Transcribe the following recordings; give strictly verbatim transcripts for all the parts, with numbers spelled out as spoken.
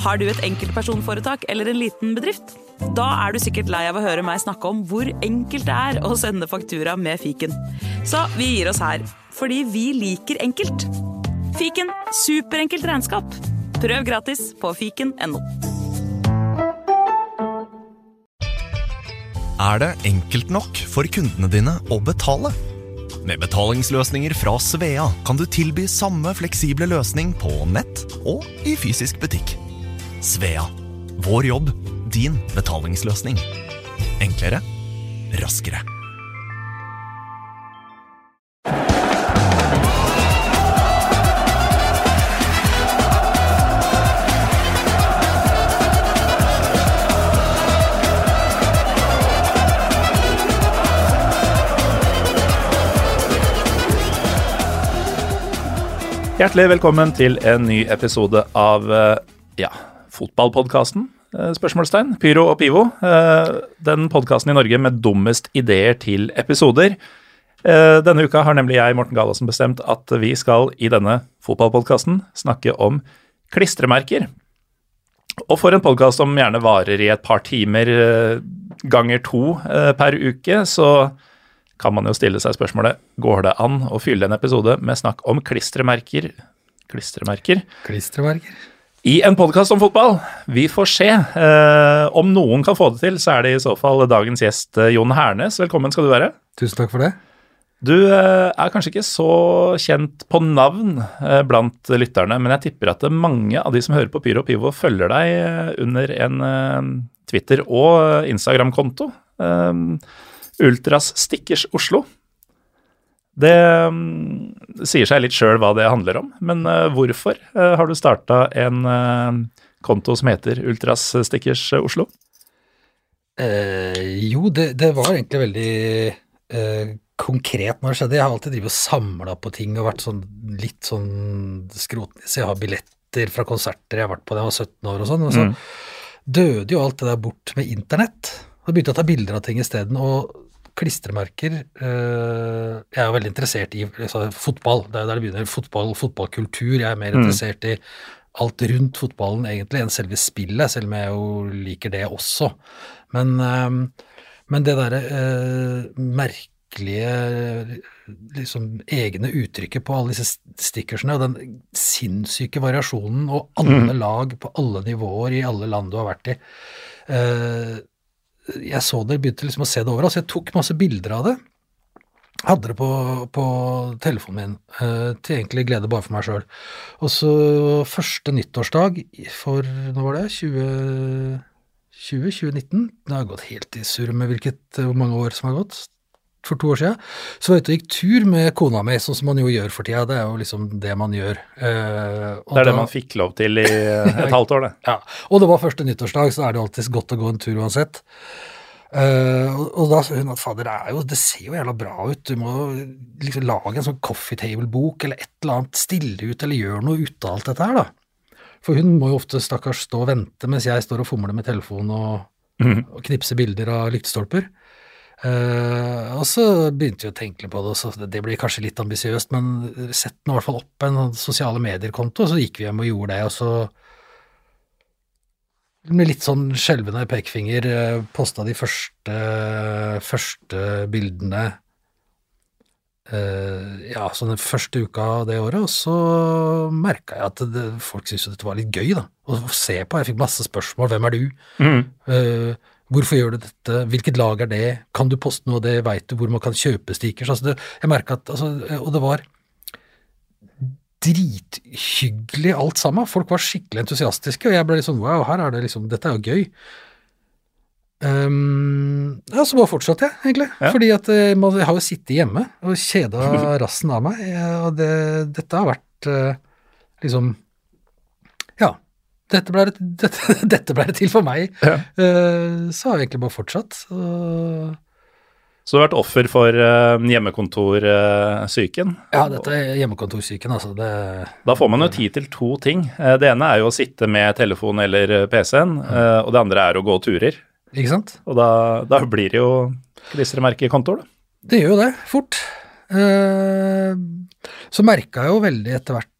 Har du et enkeltpersonforetak eller en liten bedrift? Da er du sikkert lei av å høre meg snakke om hvor enkelt det er å sende faktura med fiken. Så vi gir oss her, fordi vi liker enkelt. Fiken, superenkelt regnskap. Prøv gratis på fiken punktum no. Er det enkelt nok for kundene dine å betale? Med betalingsløsninger fra Svea kan du tilby samme fleksible løsning på nett og i fysisk butikk. Svea. Vår jobb, din betalingsløsning. Enklere, raskere. Hjertelig velkommen til en ny episode av ja, fotballpodcasten, spørsmålstegn, Pyro og Pivo, den podcasten i Norge med dummest ideer til episoder. Denne uka har nemlig jeg, Morten Galaasen, bestemt at vi skal i denne fotballpodcasten snakke om klistremerker. Og for en podcast som gjerne varer i et par timer ganger to per uke, så kan man jo stille seg spørsmålet, går det an å fylle en episode med snakk om klistremerker? Klistremerker? Klistremerker. I en podcast om fotball. Vi får se. Eh, om noen kan få det til, så er det i så fall dagens gjest, Jon Hernes. Velkommen skal du være. Tusen takk for det. Du eh, er kanskje ikke så kjent på navn eh, blant lytterne, men jeg tipper at mange av de som hører på Pyro og Pivo følger deg under en eh, Twitter- og Instagram-konto. Eh, Ultras Stickers Oslo. Det um, sier seg litt selv hva det handler om, men uh, hvorfor uh, har du startet en uh, konto som heter Ultras Stickers Oslo? Eh, jo, det, det var egentlig veldig eh, konkret når det skjedde. Jeg har alltid drivet og samlet på ting og vært sånn, litt sånn skrotnis. Jeg har billetter fra konserter jeg har vært på da jeg var sytten år og sånn, og så mm. døde jo alt det der bort med internett. Og begynte å ta bilder av ting i stedet, og klistremerker, øh, jeg er jo veldig interessert i altså, fotball, det er der det begynner, fotball, fotballkultur, jeg er mer mm. interessert i alt rundt fotballen egentlig, enn selve spillet, selv om jeg jo liker det også. Men, øh, men det der øh, merkelige, liksom egne uttrykket på alle disse stickersene, og den sinnssyke variasjonen, og alle mm. lag på alle nivåer i alle land du har vært i, øh, jeg så det, begynte liksom å se det over, altså jeg tok masse bilder av det, hadde det på, på telefonen min, uh, til egentlig glede bare for meg selv. Og så første nyttårsdag for, nå var det, tjue tjue nitten, det har gått helt i surr med hvilket, hvor mange år som har gått, for to år siden, så var jeg ute og gikk tur med kona mi, sånn som man jo gjør for tida, det er jo liksom det man gjør. Uh, det er da, det man fikk lov til i et halvt år, det. Ja, og det var første nyttårsdag, så er det alltid godt å gå en tur uansett. Uh, og, og da sa hun at fader, det, er jo, det ser jo jævla bra ut, du må liksom lage en sånn coffee table-bok, eller et eller annet, stille ut, eller gjøre noe ut av alt dette her da. For hun må jo ofte stakkars stå og vente, mens jeg står og fomler med telefonen og, mm. og knipser bilder av lyktestolper. Uh, og så begynte vi å tenke på det, så det blir kanskje litt ambisiøst, men sett nå i hvert fall opp en sosiale medier-konto, så gikk vi hjem og gjorde det, og så med litt sånn skjelvende pekefinger uh, postet de første, første bildene uh, ja, så den første uka av det året, og så merket jeg at det, folk syntes dette var litt gøy da, å se på. Jeg fikk masse spørsmål, hvem er du? Mm. Uh, Hvorfor gjør du dette? Hvilket lag er det? Kan du poste noe av det? Vet du hvor man kan kjøpe stickers? Altså det, jeg merket at, altså, og det var drithyggelig alt sammen. Folk var skikkelig entusiastiske, og jeg ble litt sånn, wow, her er det liksom, dette er jo gøy. Um, ja, så bare fortsatte jeg, egentlig. Ja. Fordi at jeg, jeg har jo sittet hjemme og kjedet rassen av meg, og det, dette har vært uh, liksom, ja, Dette ble, det, dette, dette ble det til for meg, ja. uh, så har jeg egentlig bare fortsatt. Uh, så du har vært offer for uh, hjemmekontorsyken? Uh, ja, dette er hjemmekontorsyken, altså. Det, da får man jo tid til to ting. Uh, det ene er jo å sitte med telefon eller P C-en, uh, og det andre er å gå turer. Ikke sant? Og da, da blir det jo klistremerkekontor, da. Det gjør jo det, fort. Uh, så merket jeg jo veldig etter hvert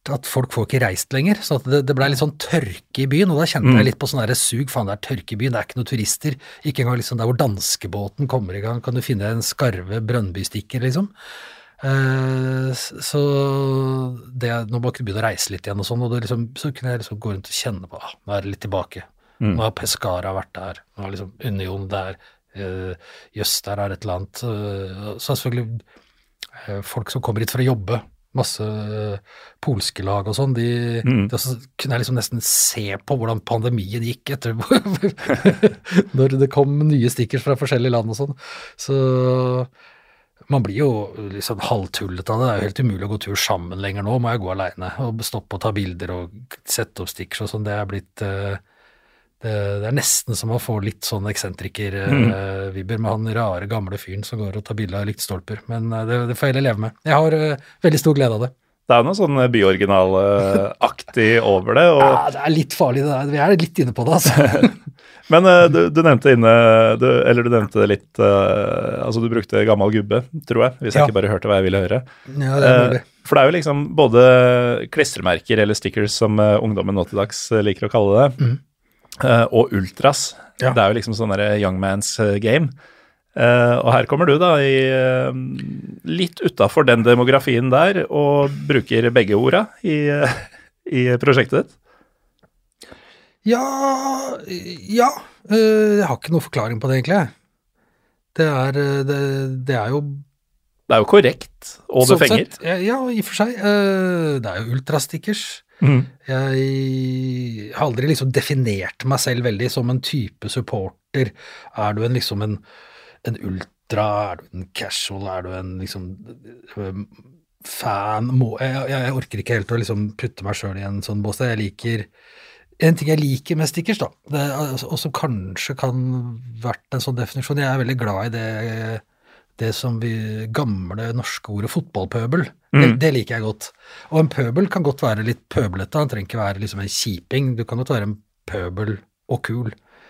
at folk får ikke reist lenger, så at det, det ble litt sånn tørke i byen, og da kjente jeg litt på sånn der sug, faen det er tørke i byen, det er ikke noen turister, ikke engang liksom der hvor danskebåten kommer i gang, kan du finne en skarve brønnbystikker liksom. Uh, så det, nå må jeg ikke begynne å reise litt igjen og sånn, og det liksom, så kunne jeg liksom gå rundt og kjenne på, ah, nå er det litt tilbake, mm. nå har Pescara vært der, nå har liksom Union der, uh, Jøss, der er et eller annet, uh, så selvfølgelig uh, folk som kommer hit for å jobbe, masse polske lag og sånn, de, mm. de også, kunne jeg liksom nesten se på hvordan pandemien gikk etter når det kom nye stickers fra forskjellige land og sånn. Så man blir jo liksom halvtullet av det. Det er jo helt umulig å gå tur sammen lenger nå, må jeg gå alene og stoppe og ta bilder og sette opp stickers og sånn. Det er blitt uh, det, det er nesten som å få litt sånn eksentriker-vibber uh, med han rare gamle fyren som går og tar bilder av lyktestolper, men uh, det, det får jeg heller leve med. Jeg har uh, veldig stor glede av det. Det er noe sånn byoriginal-aktig over det. Og... Ja, det er litt farlig det der. Vi er litt inne på det, altså. Men uh, du, du nevnte inne, du, eller du nevnte litt, uh, altså du brukte gammel gubbe, tror jeg, hvis jeg ja. ikke bare hørte hva jeg ville høre. Ja, det er mulig. Uh, for det er jo liksom både klistremerker eller stickers, som uh, ungdommen nå til dags uh, liker å kalle det, mm. Uh, og ultras. Ja. Det er jo liksom sånn der young man's uh, game. Uh, og her kommer du da i, uh, litt utenfor den demografien der, og bruker begge orda i, uh, i prosjektet ditt. Ja, ja. Uh, jeg har ikke noe forklaring på det egentlig. Det er, det, det er jo... Det er jo korrekt, og det fenger. Sett, ja, ja, i og for seg. Uh, det er jo ultrastickers. Mm. Jeg har aldri liksom definert meg selv veldig som en type supporter. Er du en liksom en, en ultra, er du en casual, er du en liksom fan? Må, jeg, jeg orker ikke helt å liksom putte meg selv i en sånn bås. Jeg liker, en ting jeg liker med stickers da, det, og som kanskje kan vært en sånn definisjon, jeg er veldig glad i det det som vi gamle norske ordet fotballpøbel, mm. det, det liker jeg godt. Og en pøbel kan godt være litt pøbelete, han trenger ikke være liksom en kjiping, du kan godt være en pøbel og kul.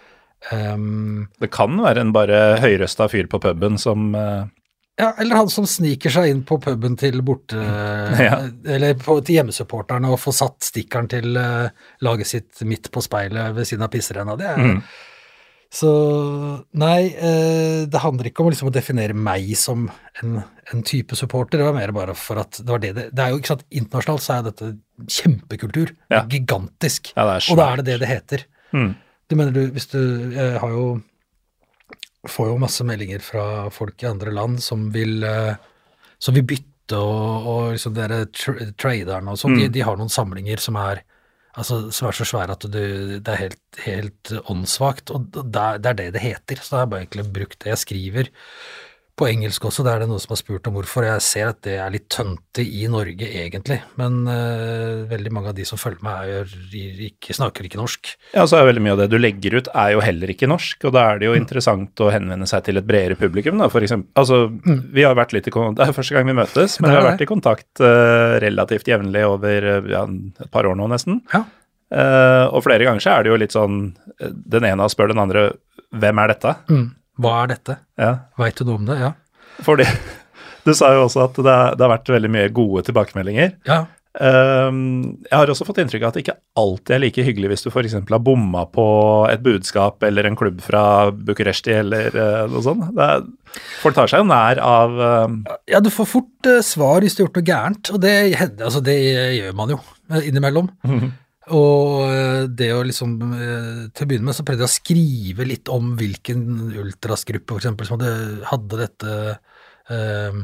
Um, det kan være en bare høyrøsta fyr på puben som... Uh... Ja, eller han som sniker seg inn på puben til borte, ja. eller på, til hjemmesupporterne og får satt stikkeren til uh, laget sitt midt på speilet ved siden av pisserenna, det er... Mm. Så nei, eh, det handler ikke om liksom å definere meg som en, en type supporter, det var mer bare for at det var det det, det er jo ikke sant, internasjonalt så er dette kjempekultur, ja. gigantisk, ja, det og da er det det det heter. Mm. Du mener du, hvis du, jeg har jo, får jo masse meldinger fra folk i andre land som vil, eh, som vil bytte og, og liksom dere tra traderne og sånn, mm. de, de har noen samlinger som er altså, som er så svære at du, det er helt, helt åndssvakt, og det er, det er det det heter, så jeg har bare egentlig brukt det. Jeg skriver på engelsk også, det er det noen som har spurt om hvorfor, jeg ser at det er litt tønte i Norge egentlig, men uh, veldig mange av de som følger meg er, ikke, snakker ikke norsk. Ja, så er veldig mye av det du legger ut er jo heller ikke norsk, og da er det jo mm. interessant å henvende seg til et bredere publikum da, for eksempel. Altså, mm. vi har vært litt i kontakt, det er første gang vi møtes, men vi har vært i kontakt uh, relativt jevnlig over ja, et par år nå nesten. Ja. Uh, og flere ganger så er det jo litt sånn, den ene spør den andre, hvem er dette? Mm. Hva er dette? Ja. Vet du noe om det? Ja. Fordi, du sa jo også at det, det har vært veldig mye gode tilbakemeldinger. Ja. Um, jeg har også fått inntrykk av at det ikke alltid er like hyggelig hvis du for eksempel har bomma på et budskap eller en klubb fra Bucuresti eller uh, noe sånt. Det er, folk tar seg jo nær av... Um... Ja, du får fort uh, svar hvis du har gjort noe gærent, og det, altså, det gjør man jo innimellom. Mm-hmm. Og det å liksom, til å begynne med så prøvde jeg å skrive litt om hvilken ultrasgruppe for eksempel som hadde, hadde dette, øh,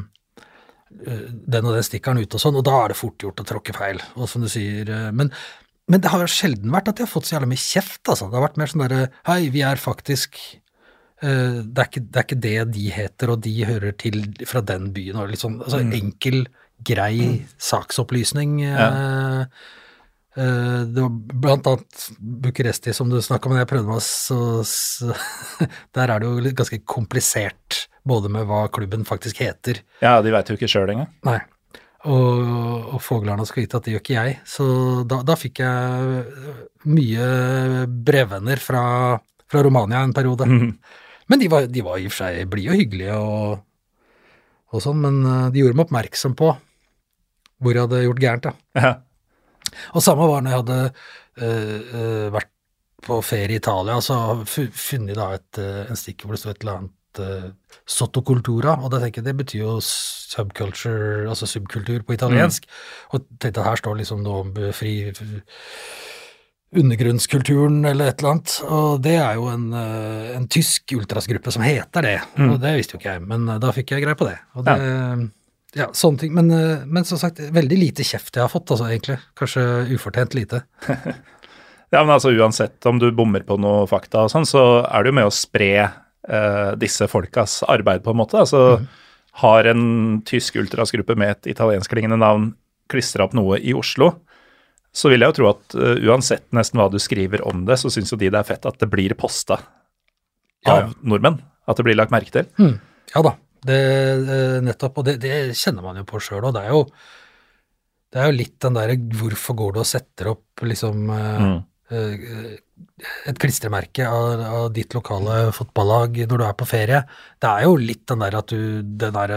den og den stikkeren ut og sånn, og da er det fort gjort å tråkke feil, og som du sier, men, men det har jo sjelden vært at jeg har fått så jævlig mye kjeft, altså. Det har vært mer sånn der, hei, vi er faktisk, øh, det, er ikke, det er ikke det de heter, og de hører til fra den byen, og litt sånn, altså enkel, grei saksopplysning, ja. øh, Uh, det var blant annet Bucuresti som du snakket om, men jeg prøvde meg så, så der er det jo ganske komplisert, både med hva klubben faktisk heter. Ja, de vet jo ikke selv engang. Nei, og, og Foglarna skal vite at det gjør ikke jeg, så da, da fikk jeg mye brevvenner fra, fra Romania en periode. Mm. Men de var, de var i og for seg blide og hyggelige og, og sånn, men de gjorde meg oppmerksom på hvor jeg hadde gjort gærent, da. Ja. Og samme var når jeg hadde øh, øh, vært på ferie i Italia, så funnet da et, en stikk hvor det stod et eller annet uh, sottocultura, og det tenker jeg, det betyr jo subculture, altså subkultur på italiensk, mm. og tenkte at her står liksom noe om fri undergrunnskulturen eller et eller annet, og det er jo en, uh, en tysk ultrasgruppe som heter det, mm. og det visste jo ikke jeg, men uh, da fikk jeg greie på det, og det, ja, ja sånne ting, men, uh, men som sagt, veldig lite kjeft jeg har fått, altså egentlig, kanskje ufortjent lite. Ja, men altså uansett om du bommer på noe fakta og sånn, så er det jo med å spre eh, disse folkas arbeid på en måte. Altså mm. har en tysk ultrasgruppe med et italiensklingende navn klistret opp noe i Oslo, så vil jeg jo tro at uh, uansett nesten hva du skriver om det, så synes jo de det er fett at det blir postet av ja, ja. nordmenn, at det blir lagt merke til. Mm. Ja da, det, nettopp, og det, det kjenner man jo på selv, og det er jo, det er jo litt den der, hvorfor går du og setter opp liksom... Uh, mm. et klistremerke av, av ditt lokale fotballag når du er på ferie. Det er jo litt den der at du, den der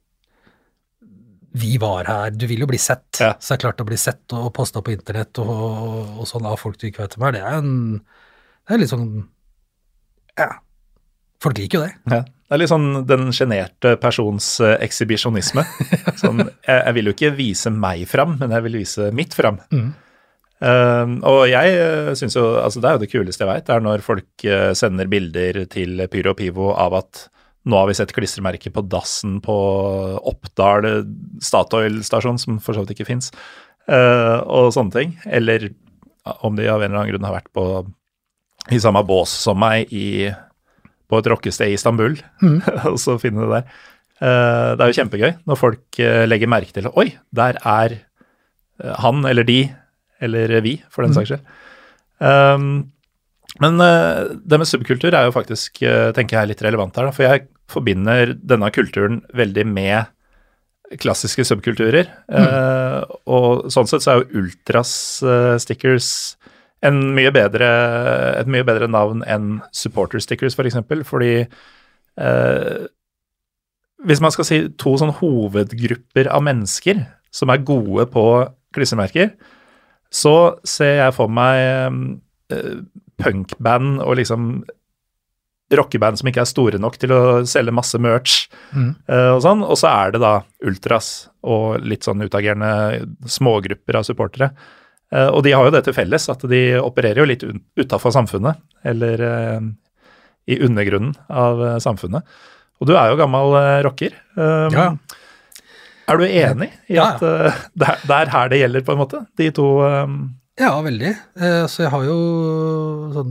vi var her, du vil jo bli sett, ja. Så det er klart å bli sett og postet på internett og, og, og sånn av folk du ikke vet hvem er, det er en det er litt sånn ja, folk liker jo det. Ja. Det er litt sånn den generte persons uh, ekshibisjonisme. Sånn, jeg, jeg vil jo ikke vise meg fram, men jeg vil vise mitt fram. Mm. Uh, og jeg uh, synes jo, altså det er jo det kuleste jeg vet, det er når folk uh, sender bilder til Pyro og Pivo av at nå har vi sett klistremerke på dassen på Oppdal Statoil-stasjon, som for så vidt ikke finnes, uh, og sånne ting. Eller om de av en eller annen grunn har vært på i samme bås som meg i, på et rockested i Istanbul, mm. og så finner det der. Uh, det er jo kjempegøy når folk uh, legger merke til, oi, der er uh, han eller de, eller vi, for den saks skyld. Um, men uh, det med subkultur er jo faktisk, uh, tenker jeg, litt relevant her, da, for jeg forbinder denne kulturen veldig med klassiske subkulturer, mm. uh, og sånn sett så er jo ultras-stickers uh, en mye bedre, et mye bedre navn enn supporter-stickers, for eksempel, fordi uh, hvis man skal si to sånn hovedgrupper av mennesker som er gode på klistremerker, så ser jeg for meg uh, punkband og liksom rockeband som ikke er store nok til å selge masse merch mm. uh, og sånn, og så er det da ultras og litt sånn utagerende smågrupper av supportere. Uh, og de har jo det til felles, at de opererer jo litt utenfor samfunnet, eller uh, i undergrunnen av uh, samfunnet. Og du er jo gammel uh, rocker. Um, ja. Er du enig i at ja, ja. Uh, det, er, det er her det gjelder på en måte, de to? Um... Ja, veldig. Uh, så jeg har jo sånn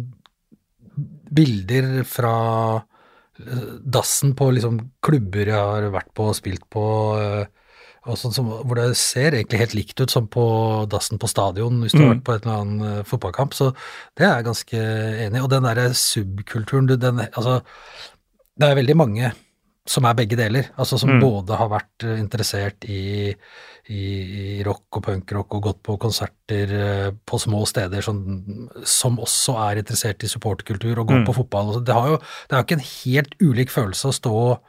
bilder fra uh, dassen på liksom klubber jeg har vært på og spilt på, uh, og sånn som, hvor det ser egentlig helt likt ut som på dassen på stadion hvis du mm. har vært på et eller annet uh, fotballkamp, så det er jeg ganske enig i. Og den der subkulturen, den, altså, det er veldig mange som er begge deler, altså som mm. både har vært interessert i, i, i rock og punkrock og gått på konserter på små steder som, som også er interessert i supportkultur og gå mm. på fotball. Det har jo det er jo ikke en helt ulik følelse å stå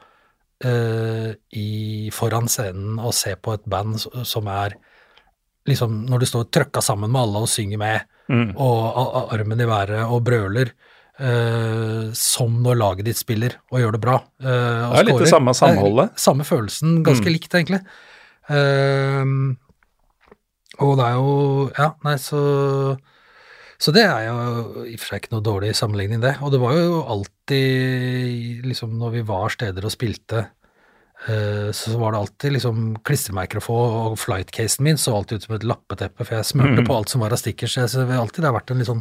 uh, i, foran scenen og se på et band som er liksom når du står trøkka sammen med alle og synger med mm. og a, armen i været og brøler Uh, som når laget ditt spiller og gjør det bra uh, og det er scorer. Litt det samme samholdet, det samme følelsen, ganske mm. likt egentlig uh, og det er jo ja, nei så så det er jo i og for seg ikke noe dårlig sammenligning det, og det var jo alltid liksom når vi var steder og spilte uh, så var det alltid liksom klistremerker å få, og flightcasen min så alltid ut som et lappeteppe, for jeg smørte mm. på alt som var av stickers, så det har alltid det har vært en litt sånn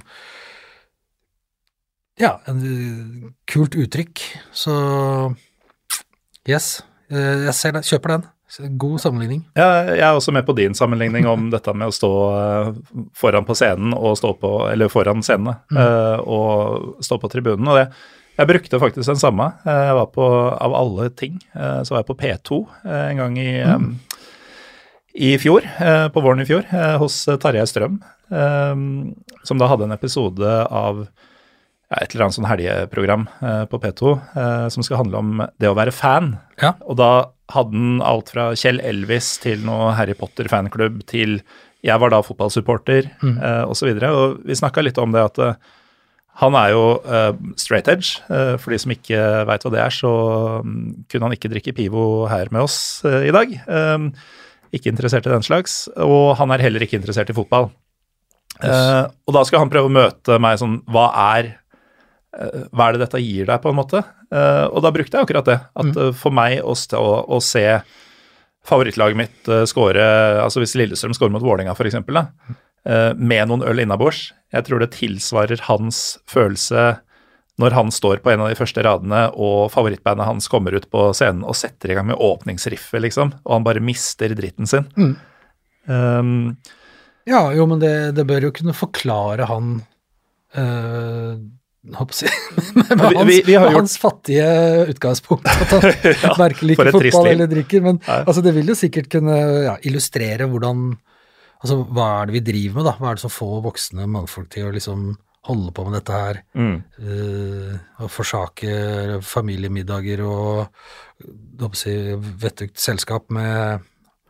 ja, en kult uttrykk, så yes, jeg ser det, kjøper den, god sammenligning. Ja, jeg er også med på din sammenligning om dette med å stå foran på scenen og stå på, eller foran scenen mm. og stå på tribunen, og det, jeg brukte faktisk den samme, jeg var på, av alle ting, så var jeg på P to en gang i, mm. i fjor, på våren i fjor, hos Tarjei Strøm, som da hadde en episode av ja, et eller annet sånn helgeprogram eh, på P to eh, som skal handle om det å være fan. Ja. Og da hadde den alt fra Kjell Elvis til noe Harry Potter fanklubb til jeg var da fotballsupporter, Mm. eh, og så videre, og vi snakket litt om det at eh, han er jo eh, straight edge, eh, for de som ikke vet hva det er, så um, kunne han ikke drikke pivo her med oss eh, i dag. Um, ikke interessert i den slags, og han er heller ikke interessert i fotball. Eh, og da skal han prøve å møte meg sånn, hva er, eh, hva er det dette gir deg på en måte? Eh, og da brukte jeg akkurat det, at Mm. eh, for meg å, stå, å se favorittlaget mitt uh, skåre, altså hvis Lillestrøm skårer mot Vålerenga for eksempel, da, uh, med noen øl innabords, jeg tror det tilsvarer hans følelse når han står på en av de første radene og favorittbandet hans kommer ut på scenen og setter i gang med åpningsriffet, liksom, og han bare mister dritten sin. Mm. Um, Ja, jo, men det, det bør jo kunne forklare han øh, håper jeg, med, med, Vi- hans, vi- vi har med gjort- hans fattige utgangspunkt, at han Ja, virkelig for ikke et trist fotball liv. eller drikker, men Ja. altså, det vil jo sikkert kunne ja, illustrere hvordan, altså hva er det vi driver med da, hva er det som får voksne mannfolk til å liksom holde på med dette her, mm. øh, og forsake familiemiddager og, håper jeg, vettugt selskap med,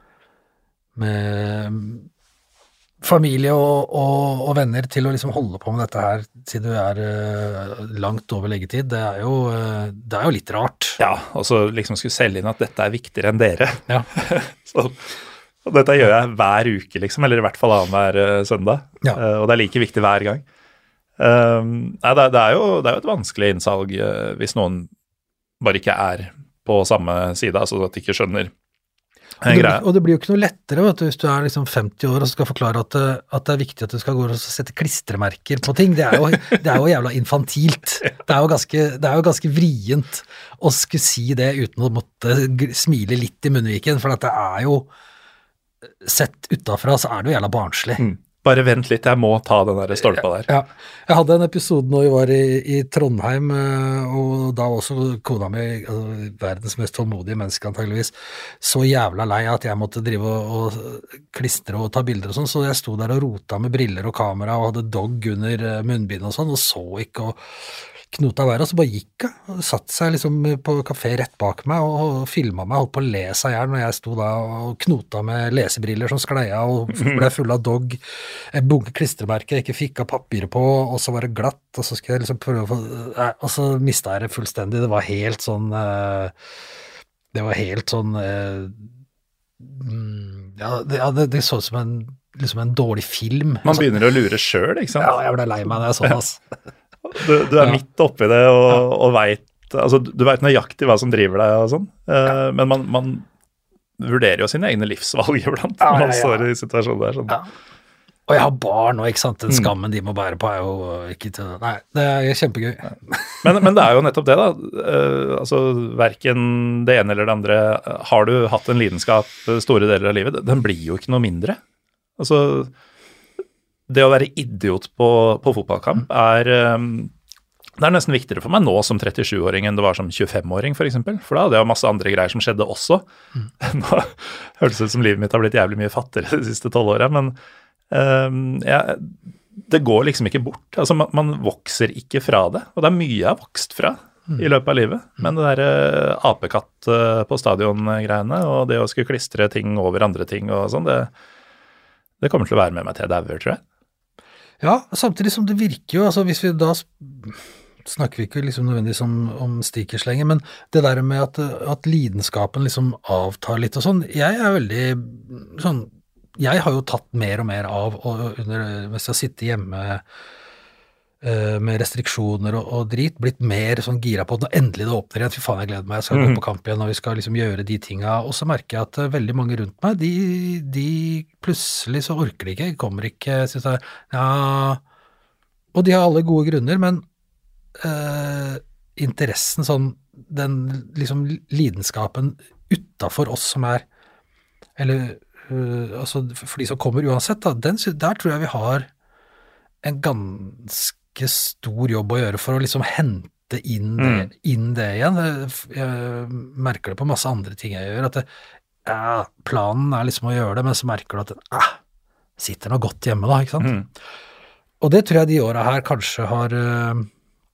med familie og, og, og venner til å liksom holde på med dette her siden du er uh, langt over leggetid, det er, jo, uh, det er jo litt rart. Ja, og så liksom skulle selge inn at dette er viktigere enn dere. Ja. så, og dette gjør jeg hver uke, liksom, eller i hvert fall annenhver uh, søndag. Ja. Uh, og det er like viktig hver gang. Um, nei, det, det, er jo, det er jo et vanskelig innsalg uh, hvis noen bare ikke er på samme side, altså at de ikke skjønner Og det, og det blir jo ikke noe lettere vet du, hvis du er liksom femti år og skal forklare at, det- at det er viktig at du skal gå og sette klistremerker på ting. Det er jo, det er jo jævla infantilt. Det er jo ganske, det er jo ganske vrient å skulle si det uten å måtte g- smile litt i munnviken, for at det er jo, sett utenfra så er det jo jævla barnslig. Mm. Bare vent litt, jeg må ta den der stolpa der. Ja, jeg hadde en episode når vi var i, i Trondheim, eh, og da var også kona mi, altså, verdens mest tålmodige menneske antageligvis, så jævla lei at jeg måtte drive og, og klistre og ta bilder og sånn, så jeg sto der og rota med briller og kamera og hadde dog under eh, munnbind og sånn, og så ikke og knota hver, og så bare gikk jeg, og satt seg liksom på kafé rett bak meg og, og filmet meg, holdt på å le seg ihjel når jeg sto da og knota med lesebriller som skleia og ble full av dog, en bunke klistremerker jeg ikke fikk av papiret på, og så var det glatt, og så skulle jeg liksom prøve å få, nei, og så mistet jeg det fullstendig, det var helt sånn, eh, det var helt sånn, eh, mm, ja, det, ja, det, det så ut som en, liksom en dårlig film. Man begynner å lure selv, ikke sant? Ja, jeg ble lei meg når jeg så det, altså. Du, du er Ja. midt oppi det og, og vet, altså du vet nøyaktig hva som driver deg og sånn, uh, men man, man vurderer jo sine egne livsvalg iblant Ja, når man ja, ja. står i situasjonen der. Sånn. Ja. Og jeg har barn nå, ikke sant? Den Mm. skammen de må bære på er jo ikke til, nei, det er kjempegøy. Men, men det er jo nettopp det da, uh, altså hverken det ene eller det andre, uh, har du hatt en lidenskap uh, store deler av livet, den blir jo ikke noe mindre. Altså, det å være idiot på, på fotballkamp er, um, det er nesten viktigere for meg nå som trettisjuåring enn det var som tjuefemåring for eksempel, for da hadde jeg masse andre greier som skjedde også. Nå hørtes det ut som livet mitt har blitt jævlig mye fattigere de siste tolv årene, men um, ja, det går liksom ikke bort. Altså man, man vokser ikke fra det, og det er mye jeg har vokst fra i løpet av livet, men det der uh, apekatt uh, på stadion-greiene, og det å skulle klistre ting over andre ting og sånn, det, det kommer til å være med meg til jeg dauer, tror jeg. Ja, samtidig som det virker jo, altså hvis vi da snakker vi ikke liksom nødvendigvis om, om stickers lenger, men det der med at, at lidenskapen liksom avtar litt og sånn, jeg er veldig sånn, jeg har jo tatt mer og mer av, og under, hvis jeg sitter hjemme eh, med restriksjoner og, og drit, blitt mer sånn gira på at når endelig det åpner igjen, fy faen jeg gleder meg, jeg skal Mhm. gå på kamp igjen, og vi skal liksom gjøre de tinga, og så merker jeg at eh, veldig mange rundt meg, de, de plutselig så orker de ikke, kommer ikke, synes jeg, ja, og de har alle gode grunner, men eh, interessen sånn, den liksom lidenskapen utenfor oss som er, eller uh, altså for de som kommer uansett, da, den, sy- der tror jeg vi har en ganske stor jobb å gjøre for å liksom hente inn det, Mm. inn det igjen. Jeg, jeg merker det på masse andre ting jeg gjør, at det, ja, planen er liksom å gjøre det, men så merker du at det ah, sitter noe godt hjemme da, ikke sant? Mm. Og det tror jeg de åra her kanskje har uh,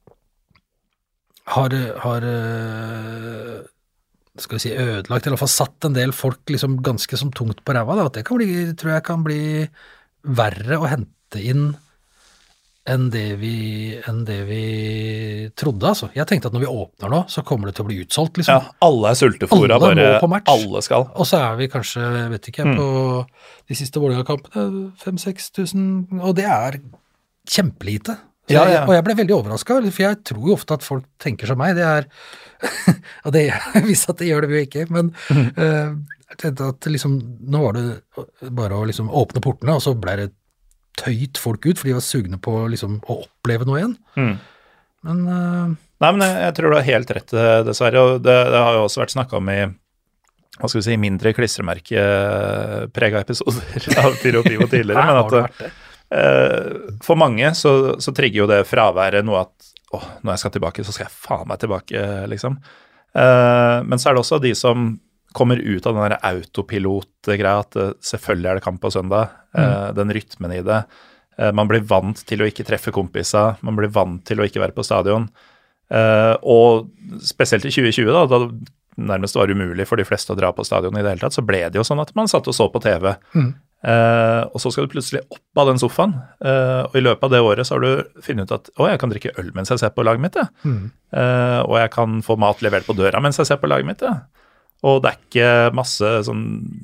har, har uh, skal vi si ødelagt, eller i hvert fall satt en del folk liksom ganske som tungt på ræva, da, at det kan bli, tror jeg kan bli verre å hente inn enn det vi, enn det vi trodde, altså. Jeg tenkte at når vi åpner nå, så kommer det til å bli utsolgt, liksom. Ja, alle er sultefora, Alle bare må på match. alle skal. Og så er vi kanskje, jeg vet ikke, Mm. på de siste Vålerenga-kampene, fem-seks tusen, og det er kjempelite. Så Ja, jeg, ja. og jeg ble veldig overrasket, for jeg tror jo ofte at folk tenker som meg, det er, og det jeg visste at det gjør det jo ikke, men Mm. eh, jeg tenkte at liksom, nå var det bare å liksom åpne portene, og så ble det tøyt folk ut, for de var sugne på liksom, å oppleve noe igjen. Mm. Men eh, Nei, men jeg, jeg tror du har helt rett, eh, dessverre, og det, det har jo også vært snakket om i, hva skal vi si, mindre klistremerke-prega episoder av Pyro og Pivo tidligere, her men har at det vært det. eh, for mange så, så trigger jo det fraværet noe at, åh, når jeg skal tilbake, så skal jeg faen meg tilbake, liksom. Eh, men så er det også de som kommer ut av den der autopilot-greia, at eh, selvfølgelig er det kamp på søndag, eh, den rytmen i det. Eh, man blir vant til å ikke treffe kompiser, man blir vant til å ikke være på stadion. Eh, og spesielt i tjue tjue, da, da det nærmest var umulig for de fleste å dra på stadion i det hele tatt, så ble det jo sånn at man satt og så på T V. Mm. Eh, og så skal du plutselig opp av den sofaen, eh, og i løpet av det året så har du funnet ut at å, jeg kan drikke øl mens jeg ser på laget mitt, ja. Mm. Eh, og jeg kan få mat levert på døra mens jeg ser på laget mitt, ja. Og det er ikke masse sånn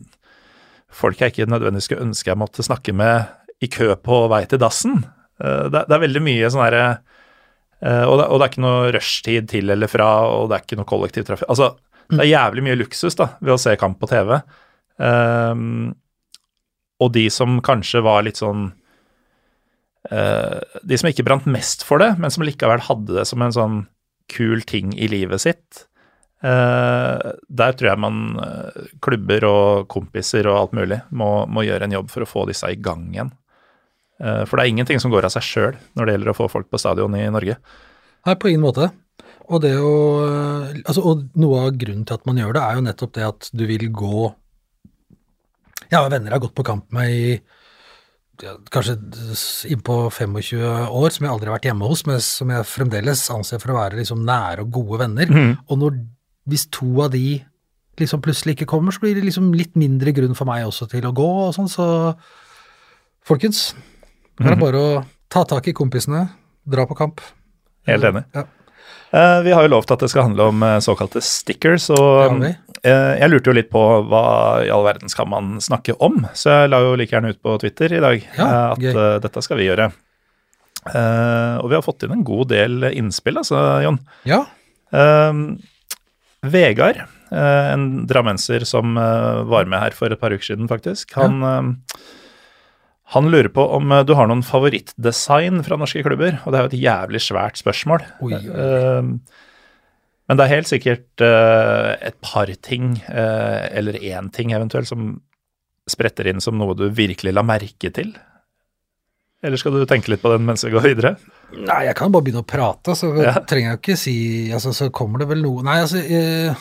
folk jeg ikke nødvendigvis skulle ønske jeg måtte snakke med i kø på vei til dassen. Eh, det, det er veldig mye sånn herre eh, og, det, og det er ikke noe rushtid til eller fra, og det er ikke noe kollektivtrafikk. Altså, det er jævlig mye luksus da, ved å se kamp på T V. Eh, og de som kanskje var litt sånn eh, de som ikke brant mest for det, men som likevel hadde det som en sånn kul ting i livet sitt. Uh, der tror jeg man uh, klubber og kompiser og alt mulig må, må gjøre en jobb for å få disse i gang igjen. Uh, for det er ingenting som går av seg selv når det gjelder å få folk på stadion i Norge. Nei, på ingen måte. Og, det å, altså, og noe av grunnen til at man gjør det er jo nettopp det at du vil gå. Jeg har venner jeg har gått på kamp med i ja, kanskje inn på tjuefem år, som jeg aldri har vært hjemme hos, men som jeg fremdeles anser for å være liksom nære og gode venner. Mm. Og når hvis to av de liksom plutselig ikke kommer, så blir det liksom litt mindre grunn for meg også til å gå og sånn, så folkens, det er bare å ta tak i kompisene, dra på kamp. Helt enig. Ja. Uh, vi har jo lovt at det skal handle om uh, såkalte stickers, og Det har vi. uh, jeg lurte jo litt på hva i all verden skal man snakke om, så jeg la jo like gjerne ut på Twitter i dag Ja, uh, at gøy. uh, dette skal vi gjøre. Uh, og vi har fått inn en god del innspill, altså, Jon. Ja, Uh, Vegard, uh, en drammenser som uh, var med her for et par uker siden faktisk, han, uh, han lurer på om uh, du har noen favorittdesign fra norske klubber, og det er jo et jævlig svært spørsmål. Oi, oi, oi. Uh, men det er helt sikkert uh, et par ting, uh, eller én ting eventuelt, som spretter inn som noe du virkelig la merke til. Eller skal du tenke litt på den mens vi går videre? nei, jeg kan bare begynne å prate, så Ja. trenger jeg ikke si, altså, så kommer det vel noe, nei, altså, eh,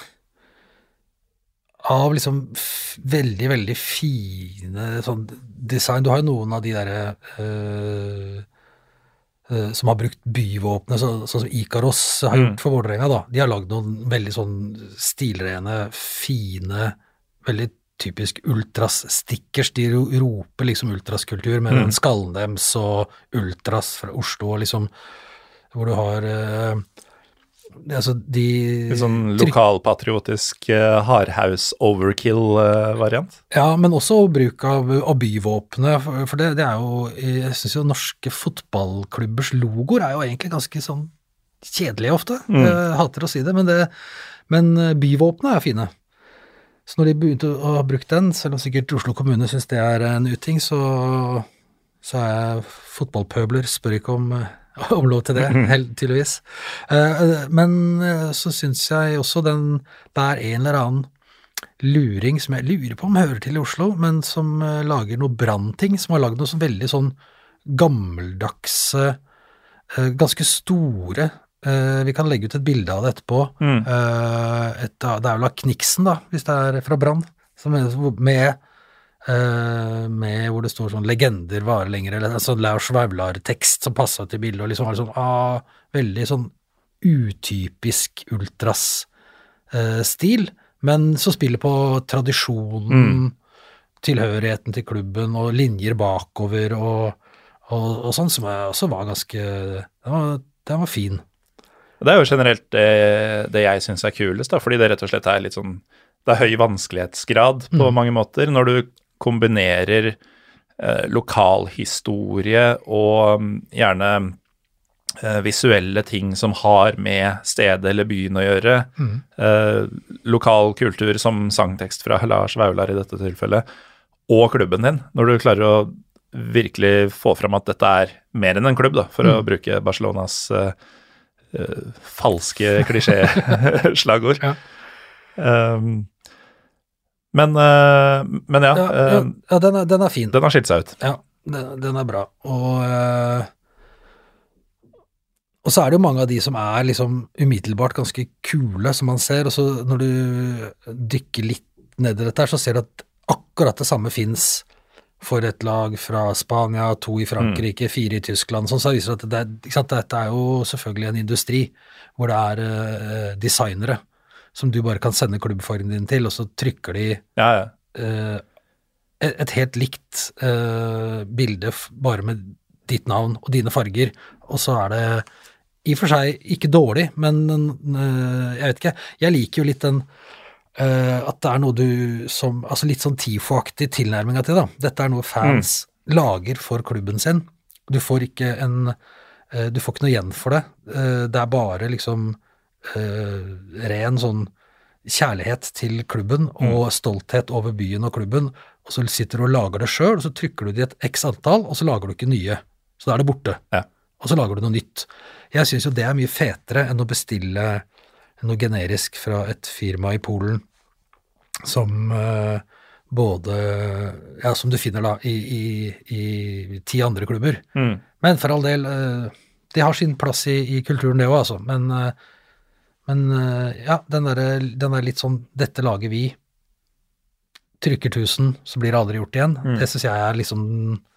av liksom f veldig, veldig fine sånn design, du har jo noen av de der eh, eh, som har brukt byvåpnet, så, sånn som Ikaros har gjort Mm. for Vålerenga da, de har lagd noen veldig sånn stilrene, fine, veldig typisk ultras-stickers, de ro roper liksom ultraskultur med Mm. den skallen dems og ultras fra Oslo, og liksom, hvor du har eh, altså de Litt sånn tryk- lokalpatriotisk uh, hardhouse overkill-variant. Ja, men også bruk av, av byvåpnet, for, for det, det er jo, jeg synes jo norske fotballklubbers logoer er jo egentlig ganske sånn kjedelige ofte, Mm. jeg hater å si det, men, det, men byvåpnet er fine. Så når de begynte å ha brukt den, selv om sikkert Oslo kommune synes det er en uting, så, så er jeg fotballpøbler, spør ikke om, om lov til det, helt tydeligvis. Eh, Men eh, så synes jeg også den, det er en eller annen luring som jeg lurer på om hører til i Oslo, men som eh, lager noe brandting, som har laget noe sånn veldig sånn gammeldagse, eh, ganske store. Eh, vi kan legge ut et bilde av det etterpå. Mm. Eh, et, det er vel av Kniksen da, hvis det er fra Brann, som er med, eh, med hvor det står sånn legender varer lenger, eller sånn Lars Vaular-tekst som passer til bildet, og liksom var det sånn, ah, veldig sånn utypisk ultras eh, stil, men så spiller på tradisjonen, Mm. tilhørigheten til klubben og linjer bakover og, og, og sånn, som jeg også var ganske, den var, den var fin. Det er jo generelt det, det jeg synes er kulest, da, fordi det rett og slett er litt sånn, det er høy vanskelighetsgrad på mm. mange måter, når du kombinerer eh, lokalhistorie og um, gjerne eh, visuelle ting som har med stedet eller byen å gjøre, mm. eh, lokal kultur som sangtekst fra Lars Vaular i dette tilfellet, og klubben din, når du klarer å virkelig få fram at dette er mer enn en klubb, da, for mm. å bruke Barcelonas eh, Uh, falske klisjé-slagord. Ja. Um, men, uh, men ja. Ja, ja, ja den, er, den er fin. Den har skilt seg ut. Ja, den, den er bra. Og, uh, og så er det jo mange av de som er liksom umiddelbart ganske kule, som man ser, og så når du dykker litt ned i dette her, så ser du at akkurat det samme finnes for et lag fra Spania, to i Frankrike, mm. fire i Tyskland, sånn, så viser det at det er, ikke sant, dette er jo selvfølgelig en industri hvor det er uh, designere som du bare kan sende klubbfargen din til, og så trykker de ja, ja. Uh, et, et helt likt uh, bilde bare med ditt navn og dine farger, og så er det i og for seg ikke dårlig, men uh, jeg vet ikke, jeg liker jo litt den Uh, at det er noe du som, altså litt sånn tifo-aktig tilnærming til da. Dette er noe fans mm. lager for klubben sin. Du får ikke en, uh, du får ikke noe igjen for det. Uh, det er bare liksom uh, ren sånn kjærlighet til klubben mm. og stolthet over byen og klubben, og så sitter du og lager det selv, og så trykker du det i et x antall, og så lager du ikke nye. Så da er det borte. Ja. Og så lager du noe nytt. Jeg synes jo det er mye fetere enn å bestille noe generisk fra et firma i Polen som uh, både, ja, som du finner da i, i, i ti andre klubber. Mm. Men for all del, uh, det har sin plass i, i kulturen det også, altså. Men, uh, men uh, ja, den er, den er litt sånn, dette lager vi, trykker tusen, så blir det aldri gjort igjen. Mm. Det synes jeg er liksom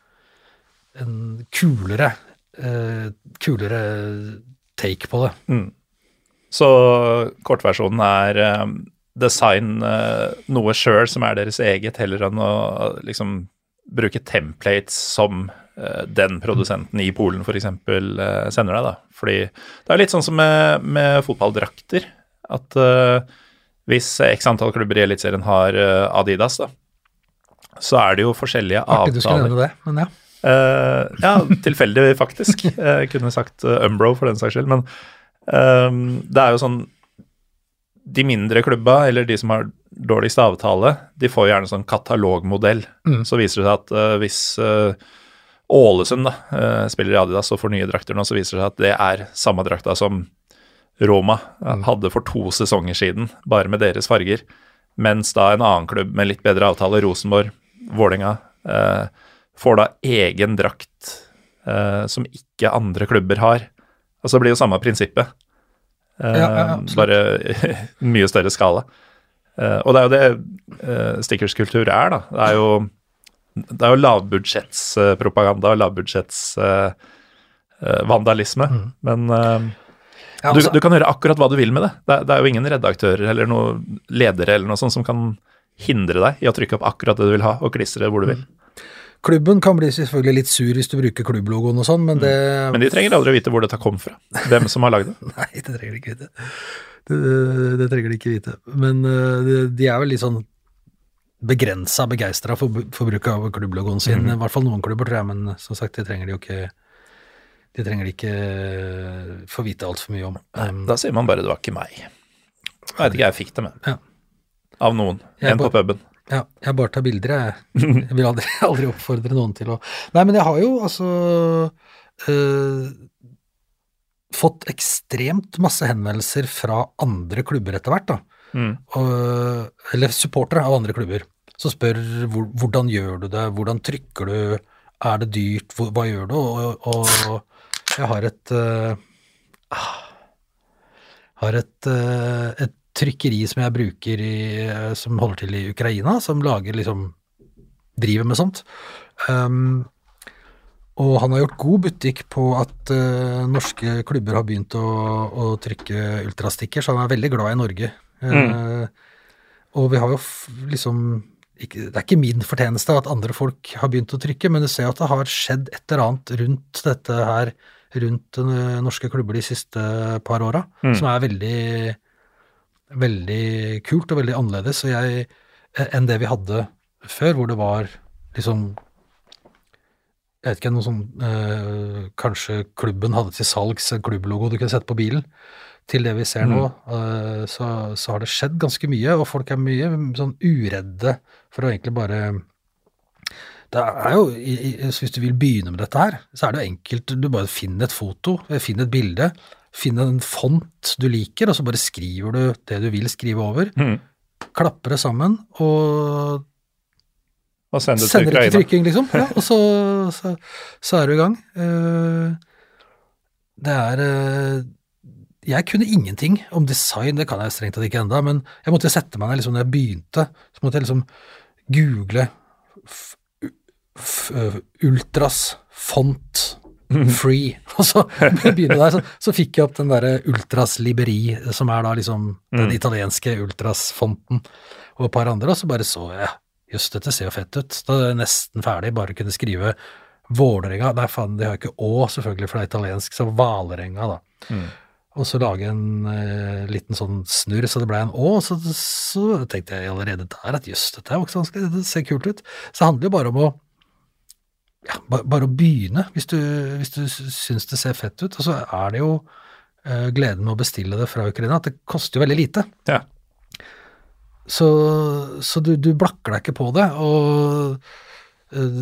en kulere, uh, kulere take på det. Mm. Så kortversjonen er um, design uh, noe selv som er deres eget, heller enn å uh, liksom bruke templates som uh, den produsenten i Polen for eksempel uh, sender deg da. Fordi det er litt sånn som med, med fotballdrakter, at uh, hvis x antall klubber i Elitserien har uh, Adidas da, så er det jo forskjellige avtaler. Artig du skulle nevne det, men ja. Uh, ja, tilfeldig faktisk. Jeg kunne sagt uh, Umbro for den saks skyld, men Um, det er jo sånn, de mindre klubba, eller de som har dårligst avtale, de får gjerne sånn katalogmodell. Mm. Så viser det seg at uh, hvis uh, Ålesund da, uh, spiller i Adidas og får nye drakter nå, så viser det seg at det er samme drakta som Roma mm. hadde for to sesonger siden, bare med deres farger. Mens da en annen klubb med litt bedre avtale, Rosenborg, Vålerenga, uh, får da egen drakt uh, som ikke andre klubber har. Altså det blir jo samme prinsippet, uh, ja, ja, bare mye større skala. Uh, og det er jo det uh, stickerskultur er da. Det er jo, det er jo lavbudsjettspropaganda og lavbudsjettsvandalisme, uh, uh, men uh, ja, altså, du, du kan gjøre akkurat hva du vil med det. Det er, det er jo ingen redaktører eller noen ledere eller noe sånt som kan hindre deg i å trykke opp akkurat det du vil ha og klistre hvor du vil. Klubben kan bli selvfølgelig litt sur hvis du bruker klubblogoen og sånn, men det... Mm. Men de trenger aldri å vite hvor dette kom fra. Hvem som har laget det. Nei, det trenger de ikke vite. Det, det trenger de ikke vite. Men uh, de er vel litt sånn begrenset begeistret for, for bruk av klubblogoen sin. Mm. I hvert fall noen klubber, tror jeg, men som sagt, de trenger de jo ikke... De trenger de ikke få vite alt for mye om. Um, da sier man bare, det var ikke meg. Jeg vet ikke, jeg fikk det med. Ja. Av noen. En på puben. Ja, jeg bare tar bilder, jeg. Jeg vil aldri, aldri oppfordre noen til å... Nei, men jeg har jo altså øh, fått ekstremt masse henvendelser fra andre klubber etter hvert, da. Mm. Og, eller supportere av andre klubber, som spør hvor, hvordan gjør du det, hvordan trykker du, er det dyrt, hvor, hva gjør du? Og, og jeg har et... Øh, har et, øh, et trykkeri som jeg bruker i, som holder til i Ukraina, som lager liksom, driver med sånt. Um, og han har gjort god butikk på at uh, norske klubber har begynt å, å trykke ultrastikker, så han er veldig glad i Norge. Mm. Uh, og vi har jo f- liksom, ikke, det er ikke min fortjeneste at andre folk har begynt å trykke, men du ser at det har skjedd et eller annet rundt dette her, rundt norske klubber de siste par åra, mm. som er veldig, veldig kult og veldig annerledes, og jeg, enn det vi hadde før, hvor det var liksom, jeg vet ikke, noe sånn, øh, kanskje klubben hadde til salgs en klubblogo du kunne sette på bilen, til det vi ser nå, mm. så, så har det skjedd ganske mye, og folk er mye sånn uredde for å egentlig bare, det er jo, hvis du vil begynne med dette her, så er det jo enkelt, du bare finner et foto, finner et bilde, finner en font du liker, og så bare skriver du det du vil skrive over, mm. klapper det sammen, og, og sender, sender det til trykking, liksom, ja, og så, så, så er du i gang. Det er... Jeg kunne ingenting om design, det kan jeg strengt tatt ikke enda, men jeg måtte sette meg ned liksom når jeg begynte, så måtte jeg liksom google f- f- ultras font free, og så begynne der, så, så fikk jeg opp den der ultras liberi, som er da liksom den italienske ultras fonten, og et par andre, og så bare så jeg, just dette ser jo fett ut, da er jeg nesten ferdig, bare kunne skrive Vålerenga, nei faen, det har ikke å selvfølgelig, for det er italiensk, så Valerenga da. Mm. Og så lage en uh, liten sånn snurr, så det ble en å, så, så tenkte jeg allerede der at just dette er jo ikke så vanskelig, det ser kult ut. Så det handler jo bare om å, ja, bare, bare å begynne, hvis du, hvis du synes det ser fett ut, og så er det jo uh, gleden med å bestille det fra Ukraina, at det koster jo veldig lite. Ja. Så, så du, du blakker deg ikke på det, og, uh,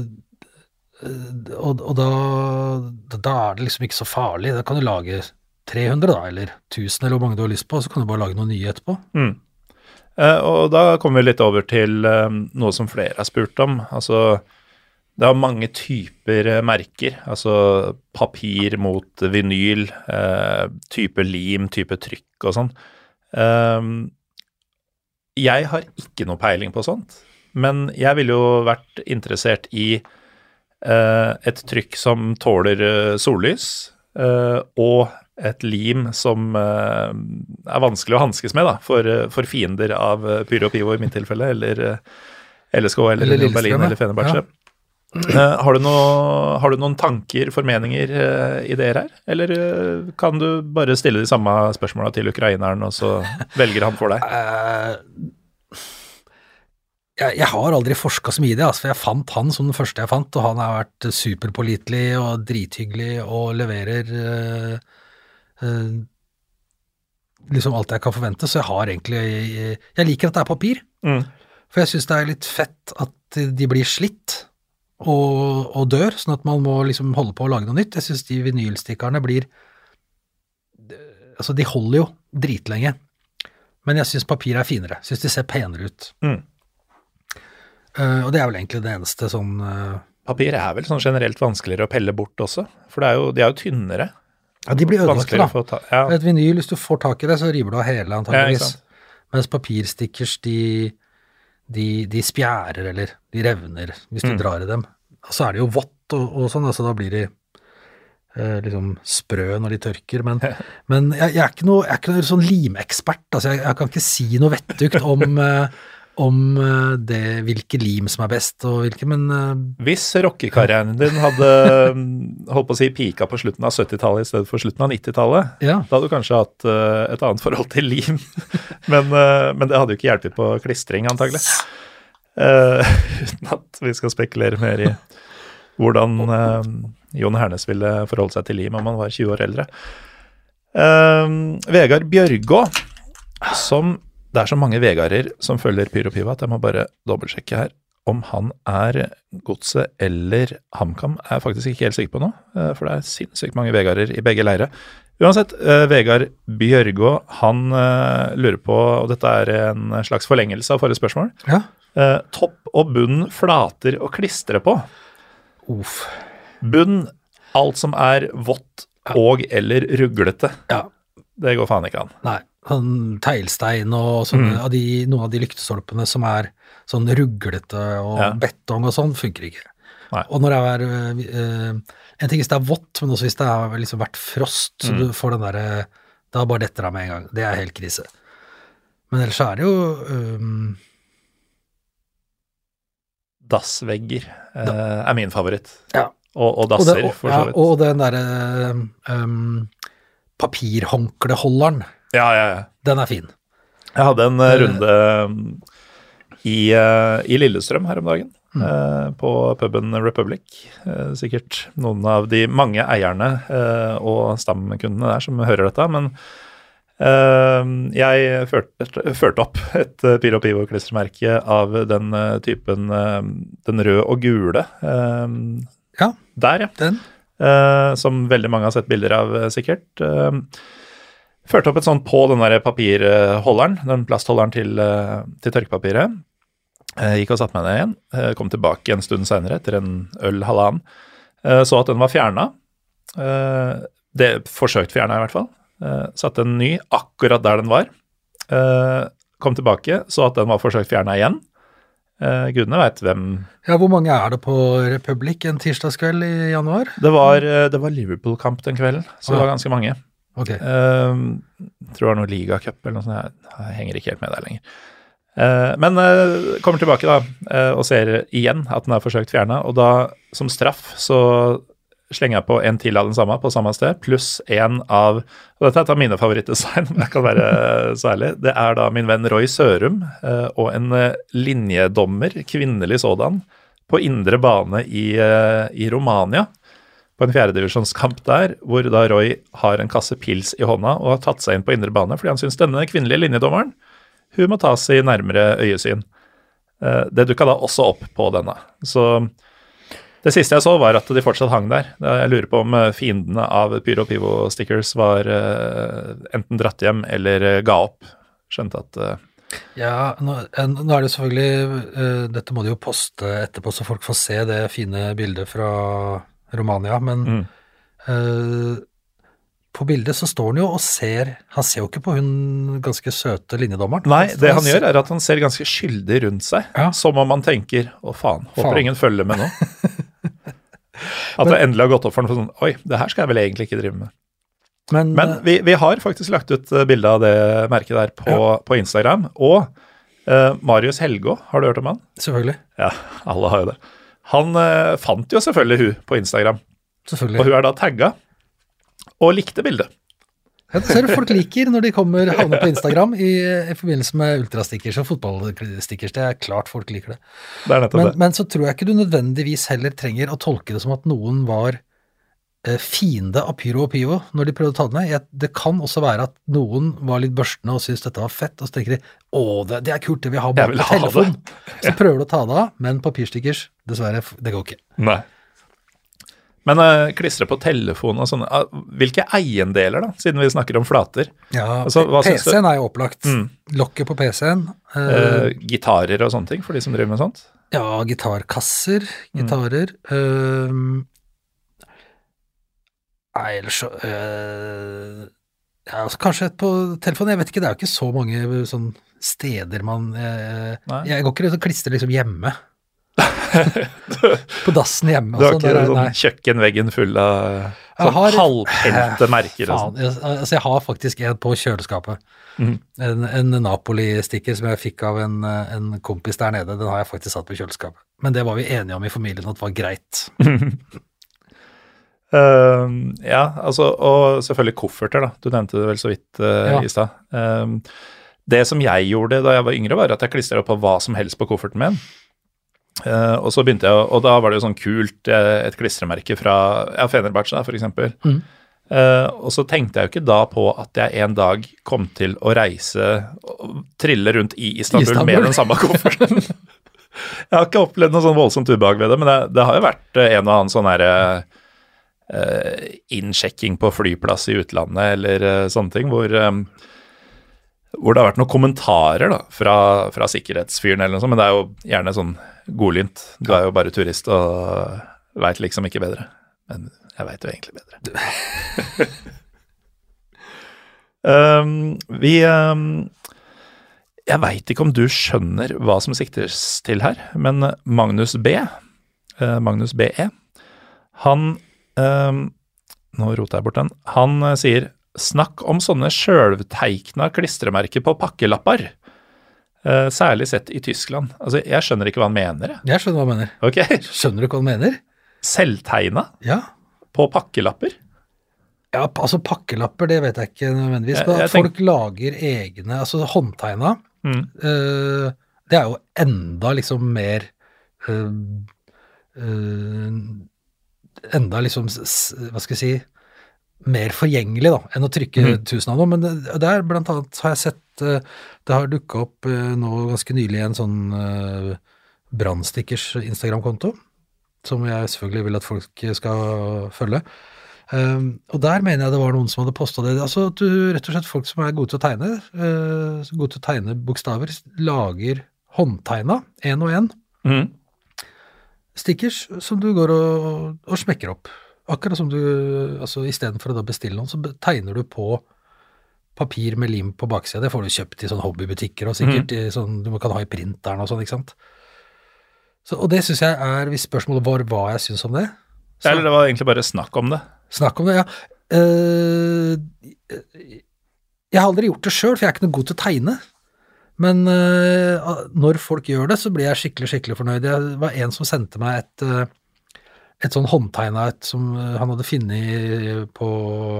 og, og da, da er det liksom ikke så farlig, da kan du lage tre hundre da, eller tusen, eller hvor mange du har lyst på, så kan du bare lage noe nye etterpå. Mm. Eh, og da kommer vi litt over til eh, noe som flere har spurt om. Altså, det er mange typer eh, merker, altså papir mot vinyl, eh, type lim, type trykk og sånn. Eh, jeg har ikke noe peiling på sånt, men jeg ville jo vært interessert i eh, et trykk som tåler eh, sollys, eh, og et lim som uh, er vanskelig å hanskes med da, for, for fiender av uh, Pyro og Pivo i min tilfelle, eller uh, L S K, eller, eller Berlin, eller Fenerbahçe. Ja. Uh, har, du noe, har du noen tanker, formeninger, uh, ideer her? Eller uh, kan du bare stille de samme spørsmålene til ukraineren, og så velger han for deg? Uh, jeg, jeg har aldri forsket så mye i det, altså, for jeg fant han som den første jeg fant, og han har vært superpålitelig og drithyggelig og leverer... Uh, Uh, liksom alt jeg kan forvente, så jeg har egentlig jeg, jeg liker at det er papir, mm. for jeg synes det er litt fett at de blir slitt og, og dør, sånn at man må liksom holde på å lage noe nytt. Jeg synes de vinylstikkerne blir altså de holder jo dritlenge, men jeg synes papir er finere, jeg synes de ser penere ut. Mm. Uh, og det er vel egentlig det eneste sånn uh, Papir er vel sånn generelt vanskeligere å pelle bort også, for det er jo, de er jo tynnere. Ja, de blir ødelagt da. Ta, ja. Et vinyl, hvis du får tak i det, så river du av hele antageligvis. Ja, mens papirstickers, de, de, de spjærer, eller de revner, hvis du mm. drar i dem. Og så er det jo vått og, og sånn, altså da blir de eh, liksom sprø når de tørker. Men, men jeg, jeg, er ikke noe, jeg er ikke noe sånn limekspert, altså jeg, jeg kan ikke si noe vettugt om... Eh, om det, hvilke lim som er best og hvilke, men... Uh, Hvis rockekarrieren din hadde holdt på å si pika på slutten av syttitallet i stedet for slutten av nittitallet, ja. Da hadde du kanskje hatt uh, et annet forhold til lim, men, uh, men det hadde jo ikke hjulpet på klistring antagelig. Uh, uten at vi skal spekulere mer i hvordan uh, Jon Hernes ville forholde seg til lim om han var tjue år eldre. Uh, Vegard Bjørgå, som... Det er så mange Vegarer som følger Pyro Pivo at jeg må bare dobbeltsjekke her. Om han er Godset eller HamKam er jeg faktisk ikke helt sikker på nå, for det er sinnssykt mange Vegarer i begge leire. Uansett, Vegard Bjørgå, han uh, lurer på, og dette er en slags forlengelse av forrige spørsmål, ja. uh, topp og bunn flater å klistre på. Uff. Bunn, alt som er vått og eller ruglete. Ja. Det går faen ikke an. Nei. Sånn teglstein og sånne, mm. av de, noen av de lyktestolpene som er sånn ruglete og ja. Betong og sånn, funker ikke. Nei. Og når det er, uh, en ting hvis det er vått, men også hvis det har liksom vært frost, så mm. du får den der, da bare detter det med en gang. Det er helt krise. Men ellers er det jo, um, dassvegger uh, er min favoritt. Ja. Og, og dasser, og det, og, for så vidt. Ja, og den derre um, papirhåndkleholderen, Ja, ja, ja. den er fin. Jeg hadde en uh, runde um, i, uh, i Lillestrøm her om dagen, mm. uh, på puben Republic. Uh, sikkert noen av de mange eierne uh, og stamkundene der som hører dette, men uh, jeg førte, førte opp et uh, Pyro Pivo-klistremerke av den uh, typen, uh, den røde og gule. Uh, ja, der, ja. Den. Uh, som veldig mange har sett bilder av, uh, sikkert. Uh, førte opp et sånt på den der papirholderen, den plastholderen til, uh, til tørkepapiret. Uh, gikk og satt meg ned igjen. Uh, kom tilbake en stund senere, etter en øl halvannen. Uh, så at den var fjernet. Uh, det forsøkt fjernet i hvert fall. Uh, satte en ny akkurat der den var. Uh, kom tilbake, så at den var forsøkt fjernet igjen. Uh, gudene vet hvem. Ja, hvor mange er det på Republic en tirsdagskveld i januar? Det var, det var Liverpool-kamp den kvelden, så det var ganske mange. Ok. Uh, tror det var noe ligacup eller noe sånt, jeg, jeg henger ikke helt med der lenger. Uh, men uh, kommer tilbake da, uh, og ser igjen at den er forsøkt fjernet, og da som straff så slenger jeg på en til av den samme på samme sted, pluss en av, og dette er et av mine favorittdesign, jeg kan være særlig, det er da min venn Roy Sørum uh, og en uh, linjedommer, kvinnelig sådan, på indre bane i, uh, i Romania, på en fjerdedivisjonskamp der, hvor da Roy har en kasse pils i hånda og har tatt seg inn på indre bane, fordi han synes denne kvinnelige linjedommeren, hun må tas i nærmere øyesyn. Uh, det dukket da også opp på denne, så det siste jeg så var at de fortsatt hang der. Jeg lurer på om fiendene av Pyro Pivo stickers var uh, enten dratt hjem eller uh, ga opp. Skjønte at... Uh... Ja, nå, nå er det selvfølgelig, uh, dette må de jo poste etterpå så folk får se det fine bildet fra Romania, men mm. uh, på bildet så står han jo og ser, han ser jo ikke på hun ganske søte linjedommeren. Nei, det han gjør er at han ser ganske skyldig rundt seg, ja. Som om han tenker, å faen, håper faen. Ingen følger med nå. At men, det endelig har gått opp for den for sånn, oi, det her skal jeg vel egentlig ikke drive med. Men, men vi, vi har faktisk lagt ut bildet av det merket der på, ja. På Instagram, og uh, Marius Helgå, har du hørt om han? Selvfølgelig. Ja, alle har jo det. Han uh, fant jo selvfølgelig hun på Instagram, selvfølgelig. Og hun er da tagget, og likte bildet. Ja, det ser du folk liker når de kommer havner på Instagram i, i forbindelse med ultrastickers og fotballstickers. Det er klart folk liker det. Det er nettopp men, det. Men så tror jeg ikke du nødvendigvis heller trenger å tolke det som at noen var eh, fiende av Pyro og Pivo når de prøvde å ta det ned. Jeg, det kan også være at noen var litt børstende og syntes dette var fett, og så tenker de, å, det, det er kult, det vi har bare på telefon. Så prøver du å ta det av, men papirstickers, dessverre, det går ikke. Nei. Men uh, klistre på telefon og sånne, uh, hvilke eiendeler da, siden vi snakker om flater? Ja, altså, P C-en er jo opplagt. Mm. Lokket på P C-en. Uh, uh, gitarer og sånne ting, for de som driver med sånt? Ja, gitarkasser, gitarer. Mm. Uh, nei, ellers så... Uh, ja, altså, kanskje på telefonen, jeg vet ikke, det er jo ikke så mange sånn steder man... Uh, jeg går ikke og klistrer liksom hjemme. på dassen hjemme. Du har ikke der, sånn kjøkkenveggen full av sånn har, halvpente merker? Faen, jeg, altså jeg har faktisk en på kjøleskapet. Mm. En, en Napoli-sticker som jeg fikk av en, en kompis der nede, den har jeg faktisk satt på kjøleskapet. Men det var vi enige om i familien at var greit. uh, ja, altså, og selvfølgelig kofferter da. Du nevnte det vel så vidt uh, ja. I sted. Uh, det som jeg gjorde da jeg var yngre var at jeg klistret opp på hva som helst på kofferten min. Uh, og så begynte jeg, og da var det jo sånn kult et klistremerke fra ja, Fenerbahçe for eksempel. Mm. Uh, og så tenkte jeg jo ikke da på at jeg en dag kom til å reise og trille rundt i Istanbul, Istanbul. Med den samme kofferten. Jeg har ikke opplevd noe sånn voldsomt ubehag ved det, men det, det har jo vært en og annen sånn her uh, innsjekking på flyplass i utlandet eller uh, sånne ting, hvor um, hvor det har vært noen kommentarer da, fra, fra sikkerhetsfyren eller noe sånt, men det er jo gjerne sånn godlynt. Du er jo bare turist og vet liksom ikke bedre. Men jeg vet jo egentlig bedre. um, vi um, jeg vet ikke om du skjønner hva som siktes til her, men Magnus B, uh, Magnus B E, han, um, nå roter jeg bort den, han uh, sier, snakk om sånne sjølvteikna klistremerker på pakkelappar. Uh, særlig sett i Tyskland. Altså, jeg skjønner ikke hva han mener. Jeg, jeg skjønner hva han mener. Ok. Skjønner du hva han mener? Selvtegna? Ja. På pakkelapper? Ja, altså pakkelapper, det vet jeg ikke nødvendigvis. Jeg, jeg Folk tenk... lager egne, altså håndtegna, mm. uh, det er jo enda liksom mer uh, uh, enda liksom, hva skal jeg si, mer forgjengelig da, enn å trykke mm. tusen av noe, men det, der blant annet har jeg sett, uh, det har dukket opp uh, nå ganske nylig en sånn uh, Brandstickers Instagram-konto, som jeg selvfølgelig vil at folk skal følge. Um, og der mener jeg det var noen som hadde postet det. Altså at du rett og slett folk som er gode til å tegne, uh, gode til å tegne bokstaver, lager håndtegna, en og en, mm. stickers som du går og, og smekker opp. Akkurat som du, altså i stedet for å da bestille noen, så tegner du på papir med lim på baksida. Det får du kjøpt i sånne hobbybutikker, og sikkert mm. i sånn, du kan ha i printeren og sånn, ikke sant? Så, og det synes jeg er, hvis spørsmålet var hva jeg synes om det. Så, Eller det var egentlig bare snakk om det. Snakk om det, ja. Uh, jeg har aldri gjort det selv, for jeg er ikke noe god til å tegne. Men uh, når folk gjør det, så blir jeg skikkelig, skikkelig fornøyd. Det var en som sendte meg et, uh, et sånn håndtegnet et som han hadde funnet på,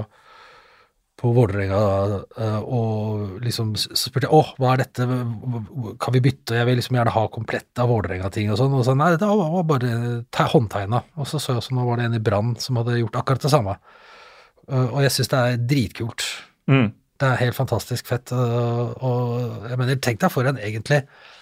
på Vålerenga, uh, og liksom spurte, åh, hva er dette? Kan vi bytte? Jeg vil liksom gjerne ha komplett av Vålerenga-ting og sånn. Og så, nei, det var bare håndtegnet. Og så så jeg også, nå var det en i Brann som hadde gjort akkurat det samme. Uh, og jeg synes det er dritkult. Mm. Det er helt fantastisk fett, og, og jeg mener, tenk deg for en egentlig,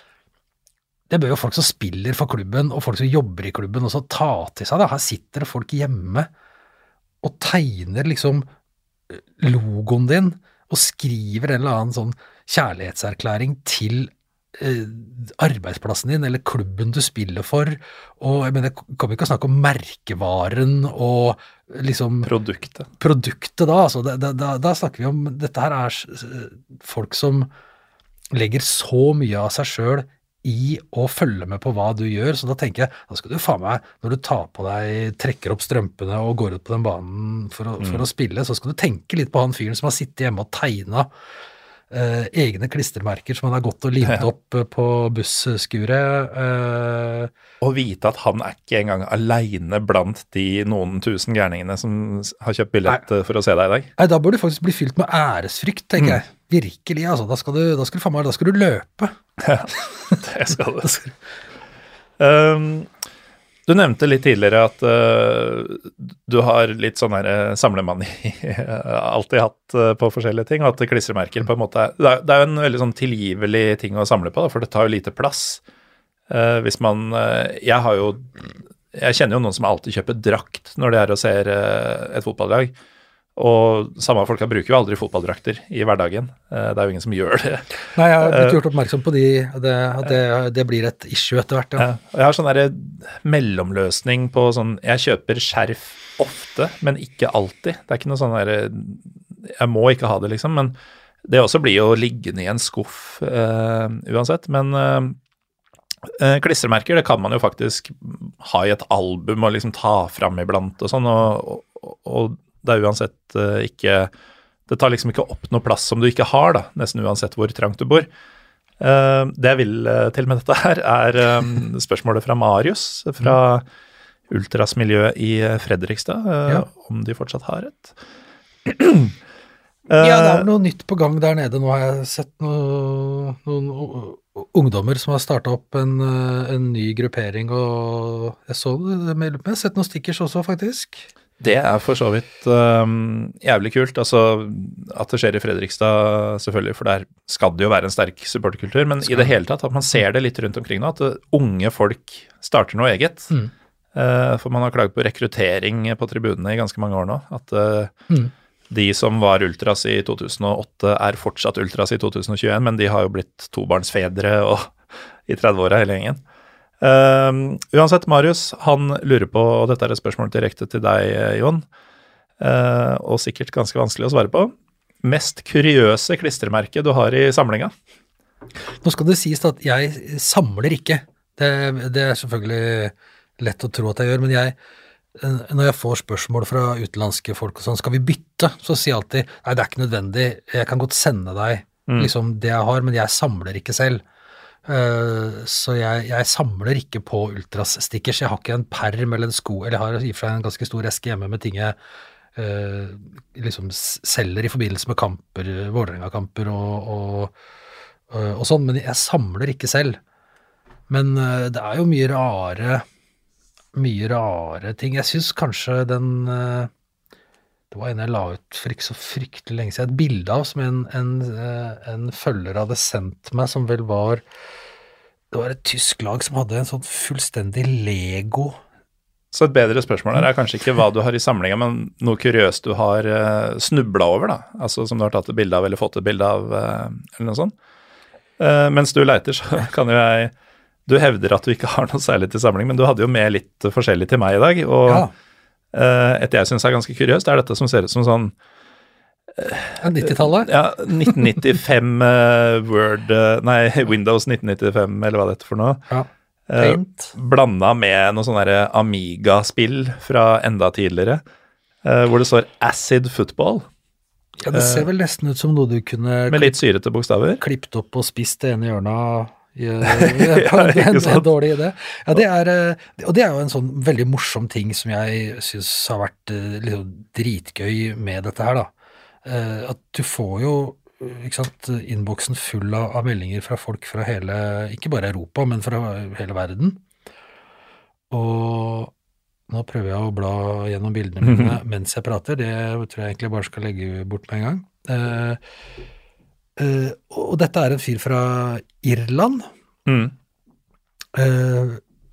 det bør jo folk som spiller for klubben, og folk som jobber i klubben også ta til seg da. Her sitter det folk hjemme og tegner liksom logoen din, og skriver en eller annen sånn kjærlighetserklæring til eh, arbeidsplassen din, eller klubben du spiller for, og jeg mener, kommer ikke å snakke om merkevaren, og liksom produktet. Produktet da, altså, da, da, da snakker vi om, dette her er folk som legger så mye av seg selv i å følge med på hva du gjør, så da tenker jeg, da skal du faen meg, når du tar på deg, trekker opp strømpene og går ut på den banen for å, for å spille, så skal du tenke litt på han fyren som har sittet hjemme og tegnet Uh, egne klistermerker som han har gått og limt ja. opp uh, på busskuret. Uh, og vite at han er ikke engang alene blant de noen tusen gærningene som har kjøpt billett nei. for å se deg i dag. Nei, da bør du faktisk bli fylt med æresfrykt, tenker mm. jeg. Virkelig, altså. Da skal du, da skal du, faen meg, da skal du løpe. Ja, det skal du. um, Du nevnte litt tidligere at uh, du har litt sånn her uh, samlemani alltid hatt uh, på forskjellige ting, og at klistremerker på en måte er, det er, det er jo en veldig sånn tilgivelig ting å samle på, da, for det tar jo lite plass. Uh, hvis man, uh, jeg har jo, jeg kjenner jo noen som alltid kjøper drakt når de er og ser uh, et fotballag, og samme folka bruker jo aldri fotballdrakter i hverdagen. Det er jo ingen som gjør det. Nei, jeg har blitt gjort oppmerksom på de, det, det, det blir et issue etter hvert. Ja. Jeg har sånn der mellomløsning på sånn, jeg kjøper skjerf ofte, men ikke alltid. Det er ikke noe sånn der, jeg må ikke ha det liksom, men det også blir jo liggende i en skuff uh, uansett. Men uh, klistremerker, det kan man jo faktisk ha i et album og liksom ta fram iblant og sånn, og, og, og det er uansett uh, ikke, det tar liksom ikke opp noe plass som du ikke har da, nesten uansett hvor trangt du bor. Uh, det jeg vil uh, til med dette her er um, spørsmålet fra Marius, fra ultrasmiljøet i Fredrikstad, uh, ja. om de fortsatt har et. uh, ja, det er noe nytt på gang der nede. Nå har jeg sett noe, noen ungdommer som har startet opp en, en ny gruppering, og jeg så det med, jeg har sett noen stickers også faktisk. Det er for så vidt um, jævlig kult, altså at det skjer i Fredrikstad selvfølgelig, for der skal det jo være en sterk supporterkultur, men skal. I det hele tatt at man ser det litt rundt omkring nå, at unge folk starter noe eget, mm. uh, for man har klaget på rekruttering på tribunene i ganske mange år nå, at uh, mm. de som var ultras i to tusen og åtte er fortsatt ultras i to tusen og tjueen, men de har jo blitt tobarnsfedre og i tredve-åra hele gjengen. Uh, uansett, Marius, han lurer på, og dette er et spørsmål direkte til deg, Jon, uh, og sikkert ganske vanskelig å svare på, mest kuriøse klistremerke du har i samlinga? Nå skal det sies at jeg samler ikke, det, det er selvfølgelig lett å tro at jeg gjør, men jeg, når jeg får spørsmål fra utenlandske folk og sånn, skal vi bytte? Så sier jeg alltid, nei, det er ikke nødvendig, jeg kan godt sende deg mm. liksom det jeg har, men jeg samler ikke selv. Uh, så jeg, jeg samler ikke på ultras-stickers. Jeg har ikke en perm eller en sko, eller jeg har i og for seg en ganske stor eske hjemme med ting jeg uh, liksom selger i forbindelse med kamper, Vålerenga-kamper og, og, uh, og sånn, men jeg samler ikke selv. Men uh, det er jo mye rare, mye rare ting. Jeg synes kanskje den... Uh, Det var en jeg la ut for ikke så fryktelig lenge siden, et bilde av som en, en, en følger hadde sendt meg, som vel var, det var et tysk lag som hadde en sånn fullstendig Lego. Så et bedre spørsmål her er kanskje ikke hva du har i samlingen, men noe kuriøst du har uh, snublet over da, altså som du har tatt et bilde av eller fått et bilde av, uh, eller noe sånt. Uh, mens du leiter, så kan jo jeg, du hevder at du ikke har noe særlig til samling, men du hadde jo med litt forskjellig til meg i dag, og Ja. Uh, et jeg synes er ganske kuriøst, det er dette som ser ut som sånn Ja, nittitallet? ja, nitten nittifem uh, Word, uh, nei, Windows nitten nittifem, eller hva det heter for noe. Ja. Uh, Paint. Blandet med noe sånn der Amiga-spill fra enda tidligere, uh, hvor det står Acid Football, Ja, det ser vel nesten ut som noe du kunne med litt syrete bokstaver. klippet opp og spist det ene hjørnet ja, Ja, en, ikke en sant? dårlig idé. Ja, det er, og det er jo en sånn veldig morsom ting som jeg synes har vært liksom dritgøy med dette her da. At du får jo, ikke sant, innboksen full av, av meldinger fra folk fra hele, ikke bare Europa, men fra hele verden. Og nå prøver jeg å bla gjennom bildene mine mens jeg prater. Det tror jeg egentlig bare skal legge bort med en gang. Eh, Uh, og dette er en fyr fra Irland Mm. uh,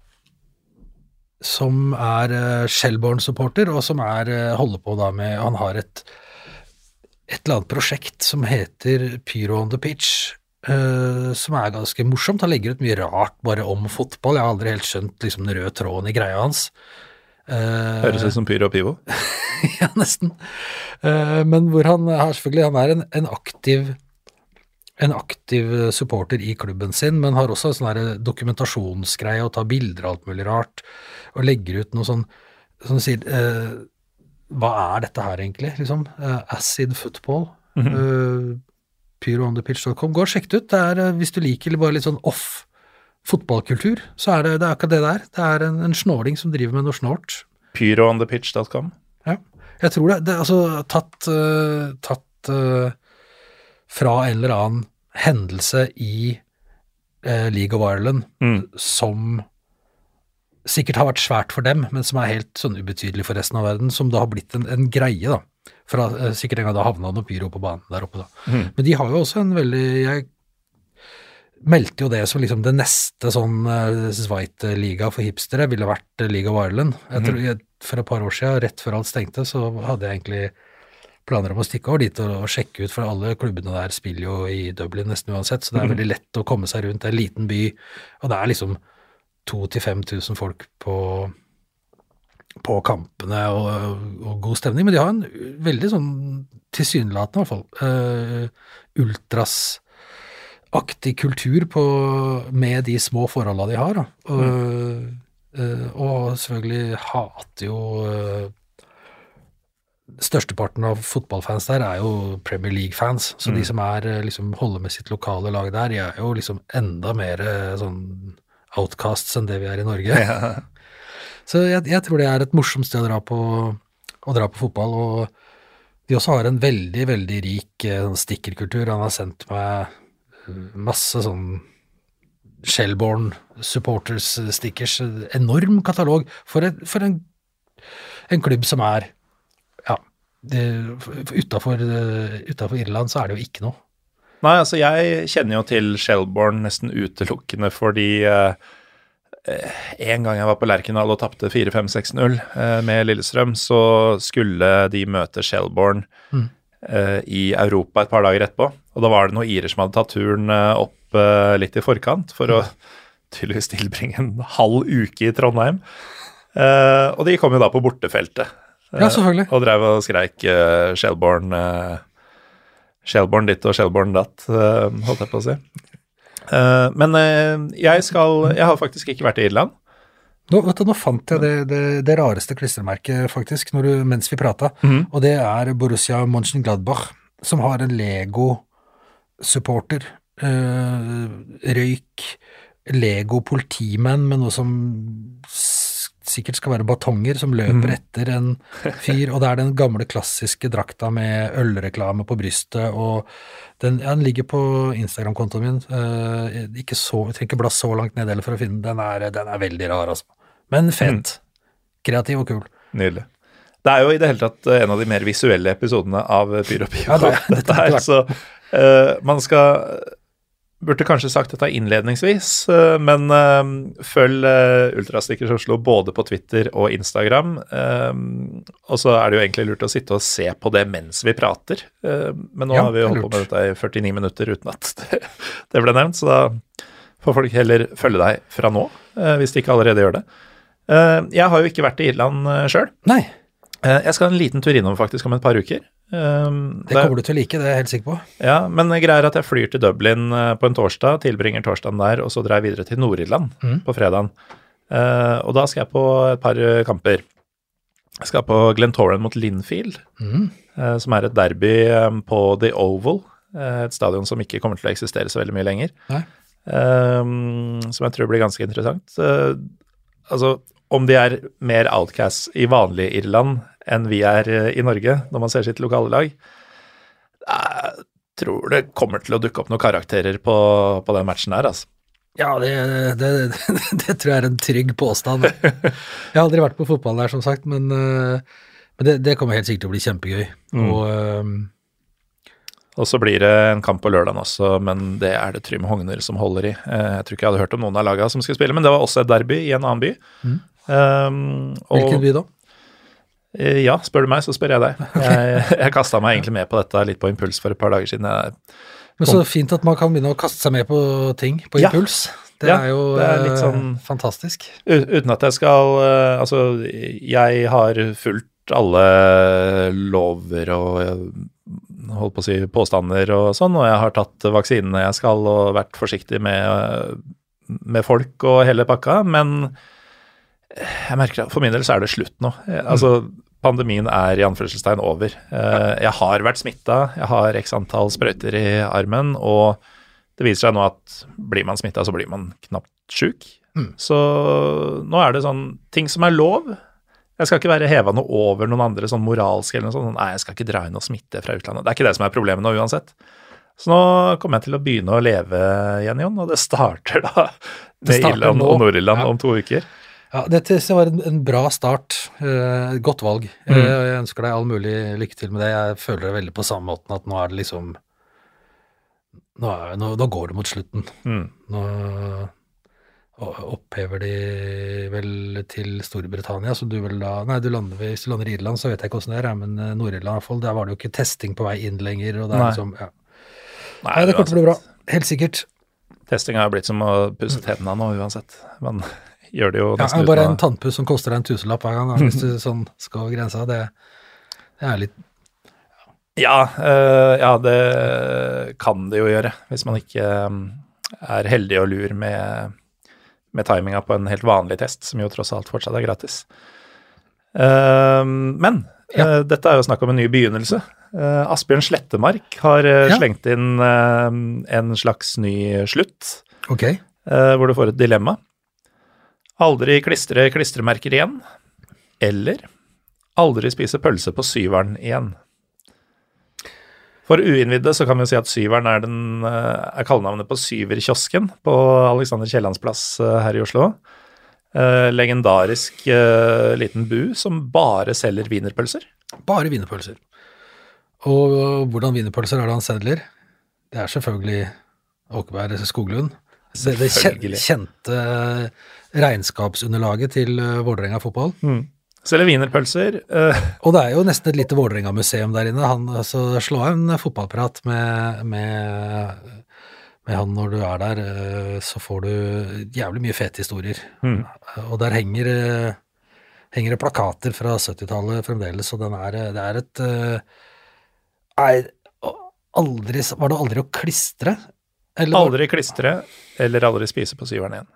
som er uh, Shelbourne-supporter, og som er, uh, holder på da med, han har et et eller annet prosjekt som heter Pyro on the Pitch, uh, som er ganske morsomt. Han legger ut mye rart bare om fotball. Jeg har aldri helt skjønt liksom den røde tråden i greia hans. Uh, Høres ut som Pyro og Pivo. ja, nesten. Uh, men hvor han har selvfølgelig, han er en, en aktiv en aktiv supporter i klubben sin, men har også en sånn her dokumentasjonsgreie og tar bilder og alt mulig rart, og legger ut noe sånn, som sier, eh, hva er dette her egentlig, liksom? Eh, Acid Football, mm-hmm. eh, pyro on the pitch dot com, gå og sjekk det ut, det er, eh, hvis du liker bare litt sånn off fotballkultur, så er det, det er akkurat det der, det er en, en snåling som driver med noe snort. pyro on the pitch dot com. Ja, jeg tror det, det er altså tatt, uh, tatt uh, fra en eller annen hendelse i eh, League of Ireland mm. som sikkert har vært svært for dem, men som er helt sånn ubetydelig for resten av verden, som da har blitt en, en greie da, for at, eh, sikkert en gang da havnet noe pyro på banen der oppe da. Mm. Men de har jo også en veldig, jeg meldte jo det som liksom det neste sånn uh, Zweite-liga for hipstere ville vært uh, League of Ireland. Jeg tror, jeg, for et par år siden, rett før alt stengte, så hadde jeg egentlig planer om å stikke over dit og, og sjekke ut, for alle klubbene der spiller jo i Dublin nesten uansett, så det er veldig lett å komme seg rundt. Det er en liten by, og det er liksom to til fem tusen folk på, på kampene og, og god stemning, men de har en veldig sånn tilsynelatende i hvert fall, uh, ultras-aktig kultur på, med de små forholdene de har, da. Og, mm. uh, og selvfølgelig hater jo uh, størsteparten av fotballfans der er jo Premier League-fans, så mm. de som er, liksom, holder med sitt lokale lag der, de er jo liksom enda mer sånn outcasts enn det vi er i Norge. Ja. Så jeg, jeg tror det er et morsomt sted å dra på, å dra på fotball, og de også har en veldig, veldig rik sånn stickerkultur. Han har sendt meg masse sånn Shelbourne supporters stickers, enorm katalog for, et, for en, en klubb som er utenfor, utenfor Irland så er det jo ikke noe. Nei, altså jeg kjenner jo til Shelbourne nesten utelukkende fordi eh, en gang jeg var på Lerkendal og tappte fire fem seks null eh, med Lillestrøm, så skulle de møte Shelbourne mm. eh, i Europa et par dager etterpå, og da var det noen irer som hadde tatt turen eh, opp eh, litt i forkant for å tydeligvis tilbringe en halv uke i Trondheim, eh, og de kom jo da på bortefeltet. Ja, selvfølgelig. Og drev og skreik uh, Shelbourne, uh, Shelbourne ditt og Shelbourne datt, uh, holdt jeg på å si. Uh, men uh, jeg skal, jeg har faktisk ikke vært i Irland. Nå, vet du, nå fant jeg det, det, det rareste klistremerket faktisk, når du, mens vi pratet, mm. og det er Borussia Mönchengladbach, som har en Lego-supporter øh, røyk, Lego politimenn med noe som s- sikkert skal være batonger som løper etter en fyr, og det er den gamle klassiske drakta med ølreklame på brystet, og den, ja, den ligger på Instagram-kontoen min, øh, ikke så, jeg trenger ikke bla så langt ned heller for å finne den, den er, den er veldig rar altså, men fet, kreativ og kul. Nydelig. Det er jo i det hele tatt en av de mer visuelle episodene av Pyro Pivo. Ja, det er- det dette har her, vært. så uh, man skal burde kanskje sagt dette innledningsvis, uh, men uh, følg uh, Ultrastikkers Oslo både på Twitter og Instagram, uh, og så er det jo egentlig lurt å sitte og se på det mens vi prater, uh, men nå Ja, har vi det er holdt på lurt. med dette i førtini minutter uten at det, det ble nevnt, så da får folk heller følge deg fra nå, uh, hvis de ikke allerede gjør det. Uh, jeg har jo ikke vært i Irland uh, selv. Nei, Uh, jeg skal en liten tur innom faktisk om et par uker. Um, det kommer du til å like, det er jeg helt sikker på. Ja, men greia er at jeg flyr til Dublin uh, på en torsdag, tilbringer torsdagen der, og så drar jeg videre til Nord-Irland Mm. på fredagen. Uh, og da skal jeg på et par uh, kamper. Jeg skal på Glentoran mot Linfield, Mm. uh, som er et derby um, på The Oval, uh, et stadion som ikke kommer til å eksistere så veldig mye lenger. Nei. Um, som jeg tror blir ganske interessant. Uh, altså, om de er mer outcasts i vanlig Irland enn vi er uh, i Norge, når man ser sitt lokale lag, jeg tror det kommer til å dukke opp noen karakterer på, på den matchen her, altså. Ja, det, det, det, det tror jeg er en trygg påstand. Jeg har aldri vært på fotball der, som sagt, men, øh, men det, det kommer helt sikkert til å bli kjempegøy. Mm. Og øh, Og så blir det en kamp på lørdagen også, men det er det Trym Hogner som holder i. Eh, Jeg tror ikke jeg hadde hørt om noen av lagene som skulle spille, men det var også et derby i en annen by. Mm. Um, og, hvilken by da? eh, Ja, spør du meg, så spør jeg deg. Jeg, jeg kastet meg egentlig med på dette litt på impuls for et par dager siden. Jeg, Men så fint at man kan begynne å kaste seg med på ting, på Ja. impuls. Det Ja, er jo det er litt øh, sånn- fantastisk. u- uten at jeg skal eh, Altså, jeg har fulgt alle lover og eh, holdt på å si påstander og sånn, og jeg har tatt vaksinene jeg skal og vært forsiktig med, med folk og hele pakka, men jeg merker at for min del så er det slutt nå. Jeg, altså, pandemien er i anførselstegn over. Eh, Jeg har vært smittet, jeg har x antall sprøyter i armen, og det viser seg nå at blir man smittet, så blir man knapt syk. Mm. Så nå er det sånn ting som er lov. Jeg skal ikke være heva noe over noen andre sånn moralsk eller noe sånt. Nei, jeg skal ikke dra inn og smitte fra utlandet. Det er ikke det som er problemet nå uansett. Så nå kommer jeg til å begynne å leve igjen, Jon, og det starter da Det med starter Irland nå. og Nord-Irland Ja. om to uker. Ja, dette var en, en bra start, eh, et godt valg. Mm. Jeg, jeg ønsker deg all mulig lykke til med det. Jeg føler det veldig på samme måten at nå er det liksom, nå, er, nå, nå går det mot slutten. Mm. Nå opphever de vel til Storbritannia, så du vel da, nei, du lander, ved- hvis du lander i Irland, så vet jeg ikke hvordan det er, men eh, Nord-Irland i hvert fall, der var det jo ikke testing på vei inn lenger, og det er Nei. liksom, ja. Nei, det kommer til å bli bra, helt sikkert. Testing har jo blitt som å pusse tennene nå uansett. Man gjør det jo Ja, nesten bare uten en å tannpuss som koster deg en tusenlapp hver gang, da, hvis du sånn skal over grensa, det, det er litt, Ja, eh, ja, det kan det jo gjøre, hvis man ikke um, er heldig og lur med, med timinga på en helt vanlig test, som jo tross alt fortsatt er gratis. Eh, men Ja. eh, dette er jo snakk om en ny begynnelse. Eh, Asbjørn Slettemark har eh, Ja. slengt inn eh, en slags ny slutt, ok, eh, hvor du får et dilemma. Aldri klistre klistremerker igjen, eller aldri spise pølse på syveren igjen. For uinnvidde så kan vi jo si at syveren er, den, eh, er kallenavnet på Syverkiosken på Alexander Kiellands plass eh, her i Oslo. Eh, legendarisk eh, liten bu som bare selger wienerpølser. bare wienerpølser. Og hvordan wienerpølser er det han selger? Det er selvfølgelig Åkeberg Skoglund. Det, det kjen- Selvfølgelig. kjente regnskapsunderlaget til eh, Vålerenga fotball. Selger wienerpølser. eh, Og det er jo nesten et lite Vålerenga-museum der inne. Han, altså, slå av en fotballprat med, med, med han når du er der, eh, så får du jævlig mye fete historier. Mm. Og der henger, eh, henger det plakater fra syttitallet fremdeles, og den er, det er et eh, Nei, aldri, var det aldri å klistre? Eller var- aldri klistre, eller aldri spise på syveren igjen.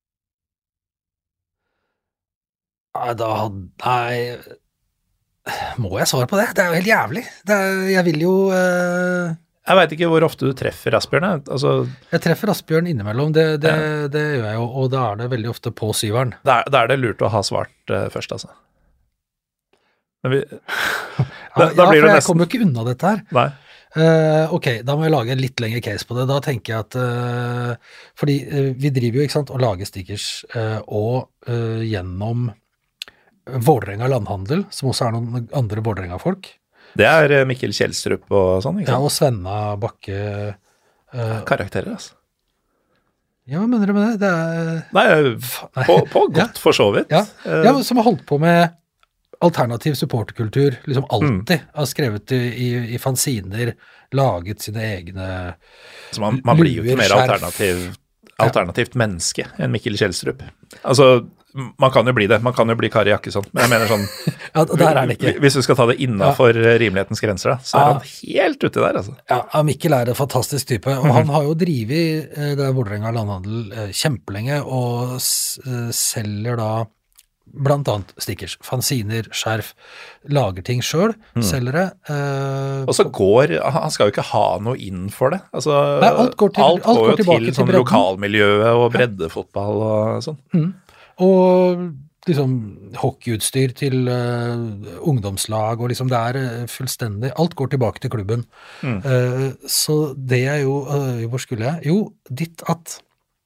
Nei, da hadde Nei må jeg svare på det? Det er jo helt jævlig. Det er, jeg vil jo uh... Jeg vet ikke hvor ofte du treffer Asbjørn. Altså, jeg treffer Asbjørn innimellom, det, det, ja. det gjør jeg jo, og da er det veldig ofte på syveren. Da er, da er det lurt å ha svart uh, først, altså. Men vi, da, ja, da blir ja, for det jeg nesten... kommer jo ikke unna dette her. Nei. Uh, ok, da må jeg lage en litt lengre case på det. Da tenker jeg at uh, fordi uh, vi driver jo, ikke sant, og lager stickers uh, og uh, gjennom Vålerenga Landhandel, som også er noen andre Vålerenga-folk. Det er Mikkel Kjellstrup og sånn, ikke sant? Ja, og Svenna Bakke. Uh, Karakterer, altså. Ja, hva mener du med det? Det er... Nei, på, på godt ja. For så vidt. Ja, ja men som har holdt på med alternativ supporterkultur, liksom alltid, mm. har skrevet i, i, i fanziner, laget sine egne Så man, man blir jo ikke mer alternativ, alternativt ja. Menneske enn Mikkel Kjellstrup. Altså, man kan jo bli det, man kan jo bli Kari Jakkesson, men jeg mener sånn, ja, der er det ikke. Hvis du skal ta det innenfor ja. Rimelighetens grenser, da, så er ja. han helt ute der, altså. Ja, Mikkel er en fantastisk type, og mm-hmm. han har jo drivet eh, det Vålerenga Landhandel eh, kjempelenge, og s- selger da blant annet stickers, fanziner, skjerf, lager ting selv, mm. selger det. Eh, og så går, han skal jo ikke ha noe inn for det. Altså, nei, alt går, til, alt alt går går jo tilbake til, til sånn bredden. Lokalmiljøet og breddefotball og sånn. Mm. Og liksom hockeyutstyr til uh, ungdomslag, og liksom det er uh, fullstendig, alt går tilbake til klubben. Mm. Uh, så det er jo, uh, hvor skulle jeg? Jo, ditt at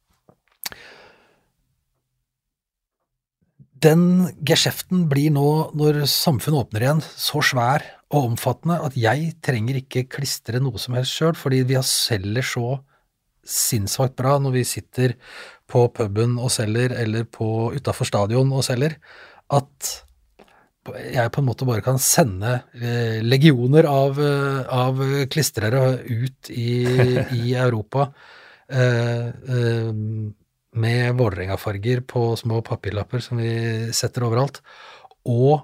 den geskjeften blir nå, når samfunnet åpner igjen, så svær og omfattende at jeg trenger ikke klistre noe som helst selv, fordi vi har selger så sinnssvakt bra når vi sitter på puben og selger, eller på utenfor stadion og selger, at jeg på en måte bare kan sende eh, legioner av, av klistrere ut i, i Europa eh, eh, med Vålerenga-farger på små papirlapper som vi setter overalt, og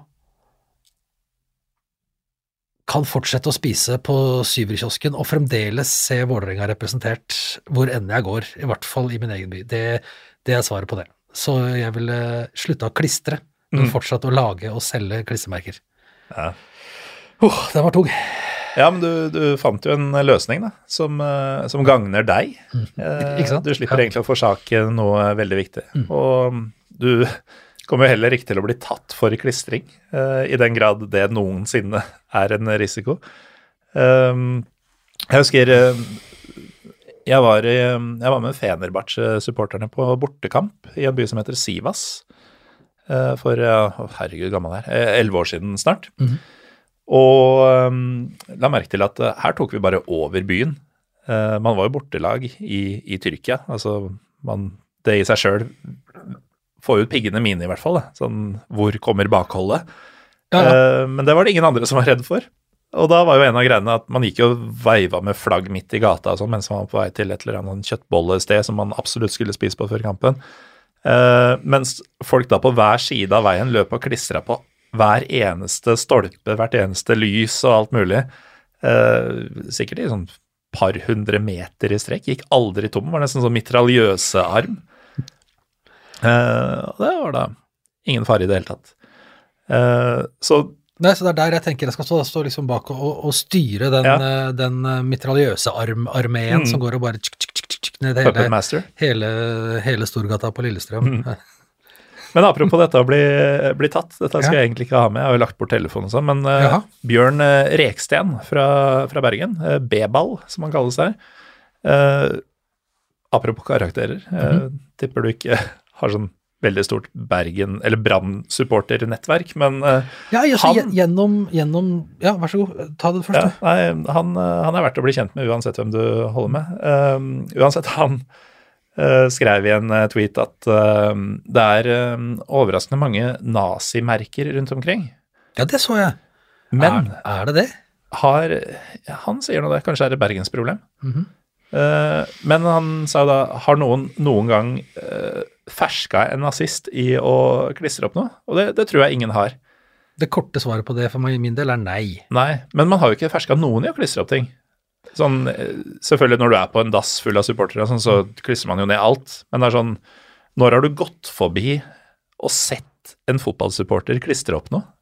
kan fortsette å spise på Syverkiosken og fremdeles se Vålerenga representert hvor enn jeg går, i hvert fall i min egen by. Det, det er svaret på det. Så jeg ville slutte å klistre, men mm. fortsatt å lage og selge klistremerker. Ja. Oh, den var tung. Ja, men du, du fant jo en løsning da, som, som gagner deg. Mm. Ikke sant? Du slipper ja. Egentlig å forsake noe veldig viktig. Mm. Og du kommer jo heller ikke til å bli tatt for klistring, uh, i den grad det noensinne er en risiko. Um, jeg husker uh, jeg, var i, jeg var med Fenerbahçe-supporterne på bortekamp i en by som heter Sivas, uh, for, uh, herregud gammel her, elleve år siden snart. Mm. Og um, la merke til at uh, her tok vi bare over byen. Uh, man var jo bortelag i, i Tyrkia, altså man, det i seg selv får ut piggene mine i hvert fall, da. Sånn, hvor kommer bakholdet? Ja, ja. Uh, men det var det ingen andre som var redd for. Og da var jo en av greiene at man gikk jo veiva med flagg midt i gata og sånn, mens man var på vei til et eller annet kjøttbollested som man absolutt skulle spise på før kampen. Uh, mens folk da på hver side av veien løp og klistret på hver eneste stolpe, hvert eneste lys og alt mulig. Uh, sikkert i sånn par hundre meter i strekk. Gikk aldri tom, var nesten sånn mitraljøse-arm. Uh, og det var da ingen fare i det hele tatt. Uh, så Nei, så det er der jeg tenker jeg skal stå, stå liksom bak og, og styre den, ja. den mitraljøse arm, armeen mm. som går og bare tsk, tsk, tsk, tsk, ned hele, hele, hele Storgata på Lillestrøm. Mm. Men apropos dette å bli, bli tatt, dette skal ja. Jeg egentlig ikke ha med, jeg har jo lagt bort telefonen og sånn, men uh, Bjørn uh, Reksten fra, fra Bergen, uh, B-ball som han kalles der, uh, apropos karakterer, uh, mm-hmm. tipper du ikke har sånn veldig stort Bergen, eller Brann-supporter-nettverk, men uh, ja, jeg, han... Gjennom, gjennom, ja, vær så god, ta det første. Ja, nei, han, han er verdt å bli kjent med uansett hvem du holder med. Uh, uansett, han uh, skrev i en tweet at uh, det er uh, overraskende mange nazimerker rundt omkring. Ja, det så jeg. Men er, er det det? Har, han sier noe det, kanskje er det Bergens problem. Mhm. Uh, men han sa da, har noen noen gang uh, ferska en nazist i å klistre opp noe? Og det, det tror jeg ingen har. Det korte svaret på det for meg, min del er nei. Nei, men man har jo ikke ferska noen i å klistre opp ting. Sånn, selvfølgelig når du er på en dass full av supportere, sånn, så klistrer man jo ned alt. Men det er sånn, når har du gått forbi og sett en fotballsupporter klistre opp noe?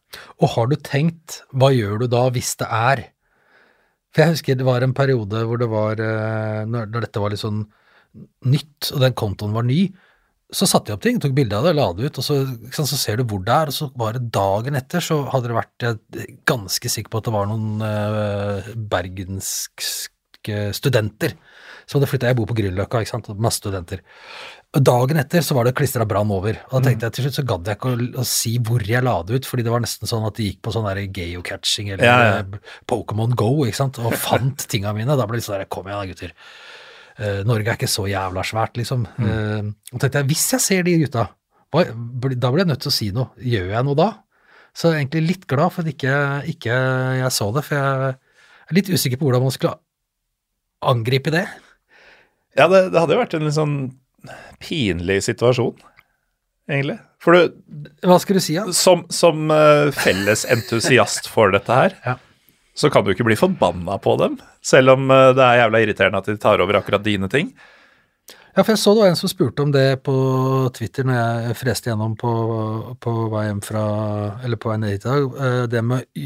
Og har du tenkt, hva gjør du da hvis det er? For jeg husker det var en periode hvor det var, eh, når, når dette var litt sånn nytt, og den kontoen var ny, så satte jeg opp ting, tok bilde av det, la det ut, og så, så ser du hvor det er, og så var det dagen etter, så hadde det vært jeg, ganske sikker på at det var noen uh, bergenske studenter, så hadde flyttet, jeg bor på Grünerløkka, ikke sant, masse studenter. Og dagen etter så var det klistret brann over, og da tenkte jeg til slutt, så gadd jeg ikke å, å si hvor jeg la det ut, fordi det var nesten sånn at de gikk på sånn der geocaching, eller ja, ja. Pokémon Go, ikke sant, og fant tingene mine, da ble det sånn der, kom igjen da gutter. Uh, Norge er ikke så jævla svært, liksom. Mm. Uh, og tenkte jeg, hvis jeg ser de gutta, hva, da blir jeg nødt til å si noe. Gjør jeg noe da? Så jeg er egentlig litt glad for at ikke, ikke jeg så det, for jeg er litt usikker på hvordan man skulle angripe det. Ja, det, det hadde jo vært en litt sånn pinlig situasjon, egentlig. For du... Hva skal du si, ja? Som, som uh, felles entusiast for dette her, ja. Så kan du ikke bli forbanna på dem, selv om det er jævla irriterende at de tar over akkurat dine ting. Ja, for jeg så det var en som spurte om det på Twitter når jeg freste gjennom på, på vei hjem fra, eller på vei ned i dag, det med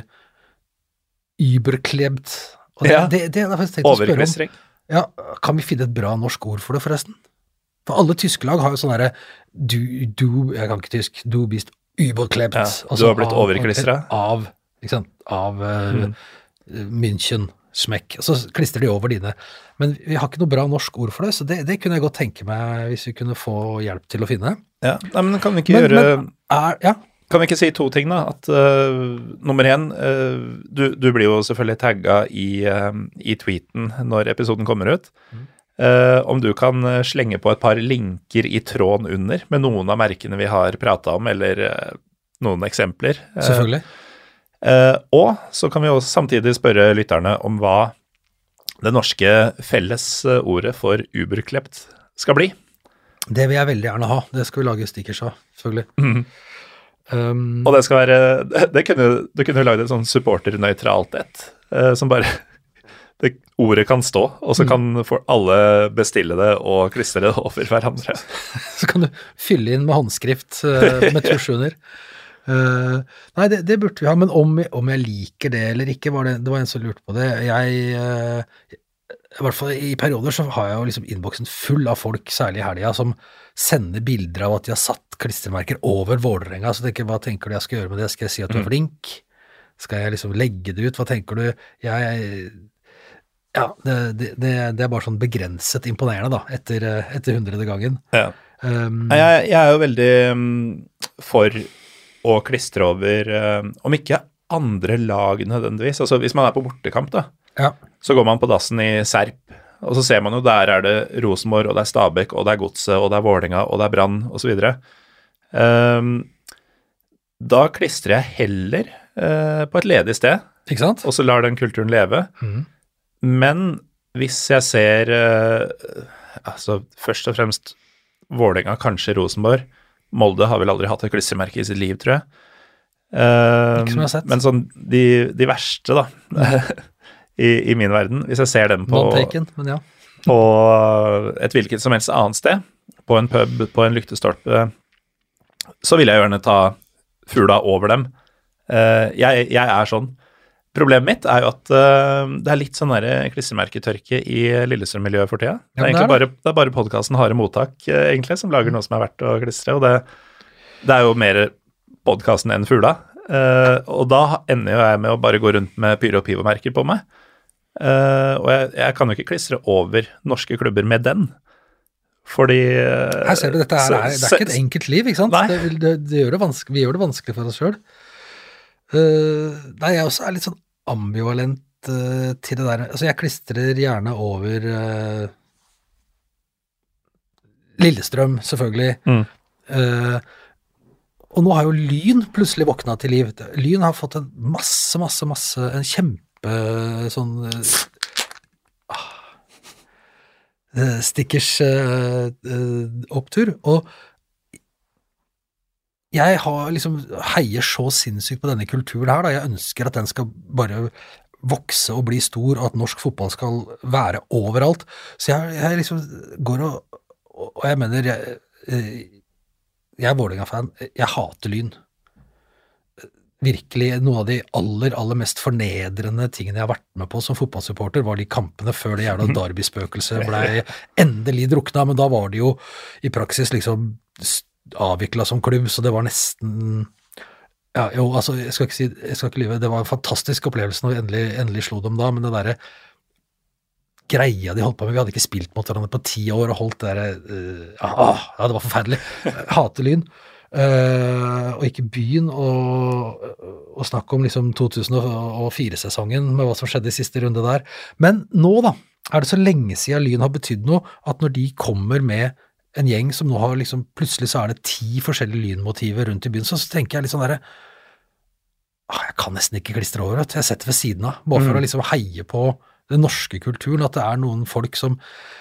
überklebt. Og det, ja, det, det, det, det overklistring. Ja, kan vi finne et bra norsk ord for det forresten? For alle tyske lag har jo sånn der, du, du, jeg kan ikke tysk, du bist überklebt. Ja, du har blitt overklistret. Av, ikke sant? Av uh, mm. München, smekk, så klistrer de over dine. Men vi har ikke noe bra norsk ord for det, så det, det kunne jeg godt tenke meg hvis vi kunne få hjelp til å finne. Ja, nei, men kan vi ikke men, gjøre... Men er, ja. Kan vi ikke si to ting da? At uh, nummer én, uh, du, du blir jo selvfølgelig tagget i, uh, i tweeten når episoden kommer ut. Mm. Uh, om du kan slenge på et par linker i tråden under med noen av merkene vi har pratet om, eller uh, noen eksempler. Uh, selvfølgelig. Uh, og så kan vi også samtidig spørre lytterne om hva det norske felles ordet for uberklept skal bli. Det vil jeg veldig gjerne ha. Det skal vi lage stickers av, selvfølgelig. Mm. Um, og det skal være, det, det kunne, du kunne lage et sånn supporternøytralt et, uh, som bare, det ordet kan stå, og så kan for alle bestille det og klistre det over hverandre. Så kan du fylle inn med håndskrift uh, med tusj under. Uh, nei, det, det burde vi ha, men om, om jeg liker det eller ikke, var det, det var en som lurte på det. Jeg, uh, i hvert fall i perioder så har jeg jo liksom innboksen full av folk, særlig i helga, som sender bilder av at de har satt klistremerker over Vålerenga, så tenker jeg, hva tenker du jeg skal gjøre med det? Skal jeg si at du er flink? Skal jeg liksom legge det ut? Hva tenker du? Jeg, ja, det, det, det er bare sånn begrenset imponerende da, etter, etter hundrede gangen. Ja. Um, jeg, jeg er jo veldig um, for å klistre over, um, om ikke andre lag nødvendigvis, altså hvis man er på bortekamp da, ja. Så går man på dassen i Serp, og så ser man jo der er det Rosenborg, og det er Stabæk, og det er Godset, og det er Vålerenga, og det er Brann, og så videre. Um, da klistrer jeg heller uh, på et ledig sted, ikke sant? Og så lar den kulturen leve. Mm. Men hvis jeg ser, uh, altså først og fremst Vålerenga, kanskje Rosenborg, Molde har vel aldri hatt et klistremerke i sitt liv, tror jeg. Uh, Ikke som jeg har sett. Men sånn, de, de verste da, I, i min verden, hvis jeg ser dem på, taken, men ja. på et hvilket som helst annet sted, på en pub, på en lyktestolpe, så vil jeg gjerne ta fugla over dem. Uh, jeg, jeg er sånn. Problemet mitt er jo at uh, det er litt sånn der klistremerketørke i Lillestrøm-miljøet for tida. Det er egentlig bare, det er bare podcasten Harde Mottak, uh, egentlig, som lager noe som er verdt å klistre, og det, det er jo mer podcasten enn fugla. Uh, og da ender jo jeg med å bare gå rundt med Pyro og Pivo-merker på meg. Uh, og jeg, jeg kan jo ikke klistre over norske klubber med den. Fordi uh, her ser du, dette her, så, er, det er ikke et enkelt liv, ikke sant? Det, det, det gjør det vanskelig, vi gjør det vanskelig for oss selv. Uh, nei, jeg også er litt sånn ambivalent uh, til det der. Altså, jeg klistrer gjerne over uh, Lillestrøm, selvfølgelig. Mm. Uh, og nå har jo Lyn plutselig våknet til liv. Lyn har fått en masse, masse, masse, en kjempe sånn uh, stickers uh, uh, opptur, og jeg har liksom heier så sinnssykt på denne kulturen her da. Jeg ønsker at den skal bare vokse og bli stor, og at norsk fotball skal være overalt. Så jeg, jeg liksom går og, og jeg mener, jeg, jeg er Vålerenga-fan, jeg hater Lyn. virkelig noen av de aller, aller mest fornedrende tingene jeg har vært med på som fotballsupporter, var de kampene før det jævla Derby-spøkelset ble endelig drukna, men da var det jo i praksis liksom avviklet som klubb, så det var nesten, ja, jo, altså, jeg skal ikke si, jeg skal ikke lyve, det var en fantastisk opplevelse når vi endelig, endelig slo dem da, men det der greia de holdt på med, vi hadde ikke spilt mot hverandre på ti år og holdt det der, uh, ah, ja, det var forferdelig, hate Lyn. Uh, og ikke byen og, og snakke om liksom to tusen og fire-sesongen med hva som skjedde i siste runde der. Men nå da, er det så lenge siden Lyn har betydd noe at når de kommer med en gjeng som nå har liksom, plutselig så er det ti forskjellige lynmotiver rundt i byen, så, så tenker jeg litt sånn der, ah, jeg kan nesten ikke klistre over, at jeg setter ved siden av, bare for mm. å liksom heie på den norske kulturen, at det er noen folk som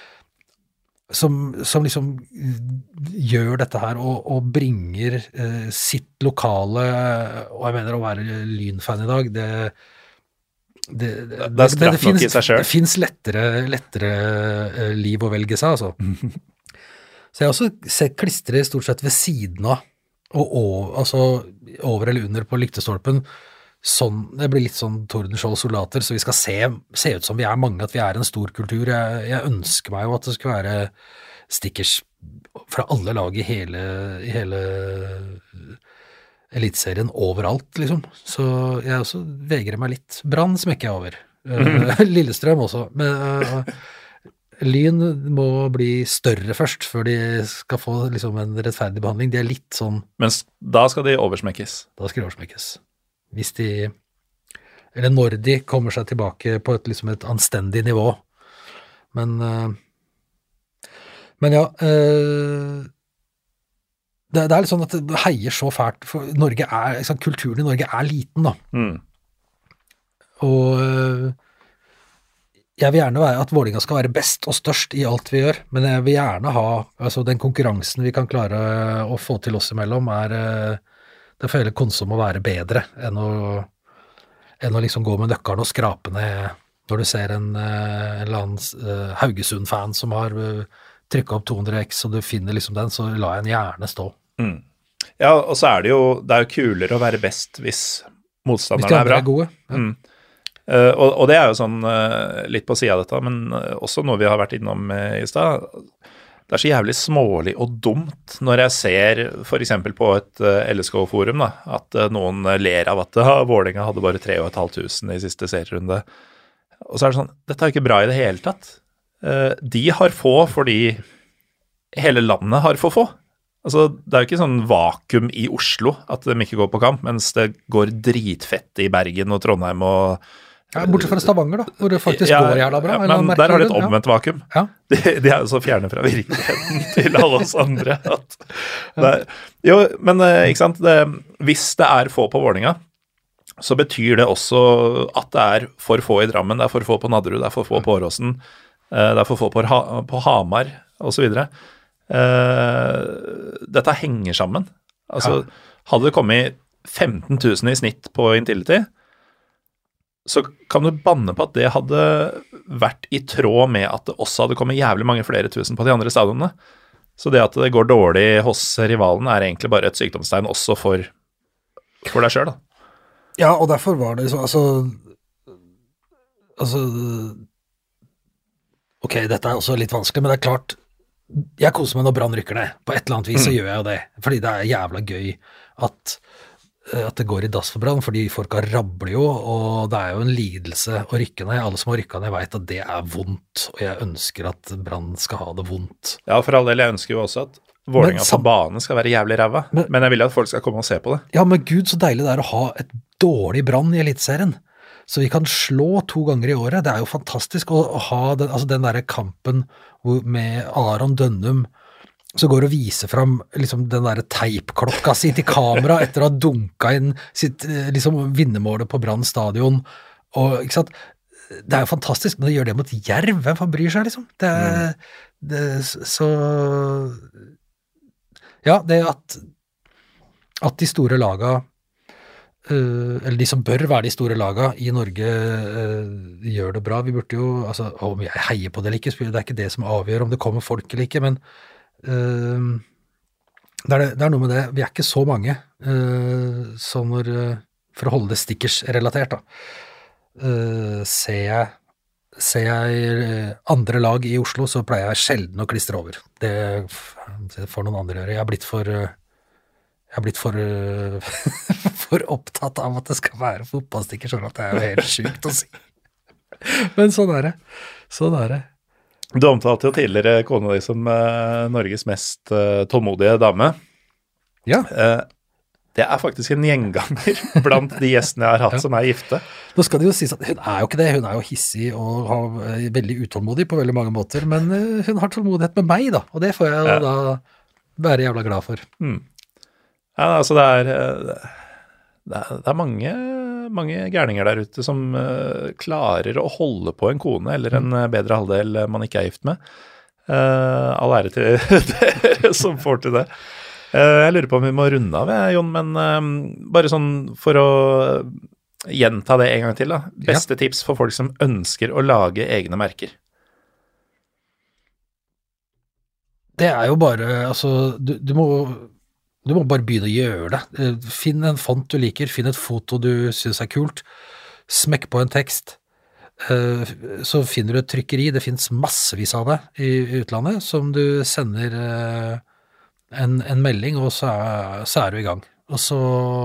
Som, som liksom gjør dette her og, og bringer eh, sitt lokale, og jeg mener å være Lynfan i dag, det det, det, det, det, det, finnes, det finnes lettere, lettere eh, liv å velge seg, altså. Så jeg har også sett klistre stort sett ved siden av, og, og altså over eller under på lyktestolpen, sånn, det blir litt sånn Tordenskjold-soldater, så vi skal se, se ut som vi er mange, at vi er en stor kultur. Jeg, jeg ønsker meg jo at det skal være stickers fra alle lag i hele, i hele elitserien overalt, liksom. Så jeg også vegrer meg litt. Brann smekker jeg over. Mm. Lillestrøm også. Men uh, Lyn må bli større først, før de skal få liksom, en rettferdig behandling. De er litt sånn... Men da skal de oversmekkes? Da skal de oversmekkes. Hvis de, eller når de kommer seg tilbake på et, liksom et anstendig nivå. Men, uh, men ja, uh, det, det er litt sånn at det heier så fælt, for Norge er, liksom, kulturen i Norge er liten da. Mm. Og uh, jeg vil gjerne være at Vålinga skal være best og størst i alt vi gjør, men jeg vil gjerne ha, altså den konkurransen vi kan klare å få til oss imellom er... Uh, Det får hele konsum å være bedre enn å, enn å liksom gå med nøkkelen og skrape ned når du ser en, en eller annen uh, Haugesund-fan som har uh, trykket opp to hundre x, og du finner liksom den, så la jeg en gjerne stå. Mm. Ja, og så er det jo, det er jo kulere å være best hvis motstanderne er bra. Hvis de er gode. Ja. Mm. Uh, og, og det er jo sånn uh, litt på siden av dette, men uh, også noe vi har vært innom uh, i sted. Det er så jævlig smålig og dumt når jeg ser for eksempel på et uh, L S K-forum da, at uh, noen ler av at uh, Vålinga hadde bare tre og et halvt tusen i siste serierunde. Og så er det sånn, dette er jo ikke bra i det hele tatt. Uh, de har få fordi hele landet har for få. Altså, det er jo ikke sånn vakuum i Oslo at de ikke går på kamp, mens det går dritfett i Bergen og Trondheim og Ja, bortsett fra Stavanger da, hvor det faktisk ja, går jævla bra. Ja, men der har de et omvendt ja. vakuum. Ja. De, de er jo så fjerne fra virkeligheten til alle oss andre. At det er, jo, men ikke sant, det, hvis det er få på Vålinga, så betyr det også at det er for få i Drammen, det er for få på Nadderud, det er for få på Åråsen, det er for få på, på Hamar, og så videre. Dette henger sammen. Altså, ja. Hadde det kommet femten tusen i snitt på Intility, så kan du banne på at det hadde vært i tråd med at det også hadde kommet jævlig mange flere tusen på de andre stadionene. Så det at det går dårlig hos rivalen er egentlig bare et sykdomstegn også for, for deg selv da. Ja, og derfor var det så, altså, altså, ok, dette er også litt vanskelig, men det er klart, jeg koser meg når Brann rykker ned. På et eller annet vis så mm. gjør jeg jo det, fordi det er jævla gøy at at det går i dass for Brann, fordi folka rabler jo, og det er jo en lidelse å rykke ned. Alle som har rykket ned vet at det er vondt, og jeg ønsker at Brann skal ha det vondt. Ja, for all del, jeg ønsker jo også at Vålinga på banen skal være jævlig ræva, men, men jeg vil at folk skal komme og se på det. Ja, men Gud, så deilig det er å ha et dårlig Brann i elitserien, så vi kan slå to ganger i året. Det er jo fantastisk å, å ha den, altså den der kampen med Aron Dønnum, så går og viser frem liksom, den der teipklokka si til kamera etter å ha dunket inn sitt liksom, vinnermålet på Brann stadion. Og, ikke sant? Det er jo fantastisk, men det gjør det mot Jerv. Hvem fan bryr seg, liksom? Det er mm. det, så ja, det at at de store laga uh, eller de som bør være de store laga i Norge uh, gjør det bra. Vi burde jo, altså, om jeg heier på det eller ikke, det er ikke det som avgjør om det kommer folk eller ikke, men Uh, det, er det, det er noe med det, vi er ikke så mange uh, så når uh, for å holde det stickers-relatert, da, uh, ser jeg Ser jeg andre lag i Oslo, så pleier jeg sjelden å klistre over. Det får noen andre gjøre. Jeg har blitt for Jeg har blitt for for opptatt av at det skal være fotballstikker, sånn at det er jo helt sjukt å si. Men sånn er det. Sånn er det. Du omtalte jo tidligere kona di som uh, Norges mest uh, tålmodige dame. Ja. Uh, Det er faktisk en gjenganger blant de gjestene jeg har hatt ja. som er gifte. Nå skal det jo sies at hun er jo ikke det, hun er jo hissig og har, veldig utålmodig på veldig mange måter, men hun har tålmodighet med meg da, og det får jeg jo ja. da være jævla glad for. Mm. Ja, altså det er, det er, det er mange, mange gærninger der ute som uh, klarer å holde på en kone eller en uh, bedre halvdel man ikke er gift med. Uh, all ære til dere som får til det. Jeg lurer på om vi må runde av, Jon, men um, bare sånn for å gjenta det en gang til da. Beste ja. tips for folk som ønsker å lage egne merker? Det er jo bare, altså, du, du, må, du må bare begynne å gjøre det. Finn en font du liker, finn et foto du synes er kult, smekk på en tekst, så finner du et trykkeri, det finnes massevis av det i utlandet, som du sender En, en melding, og så er, så er du i gang. Og så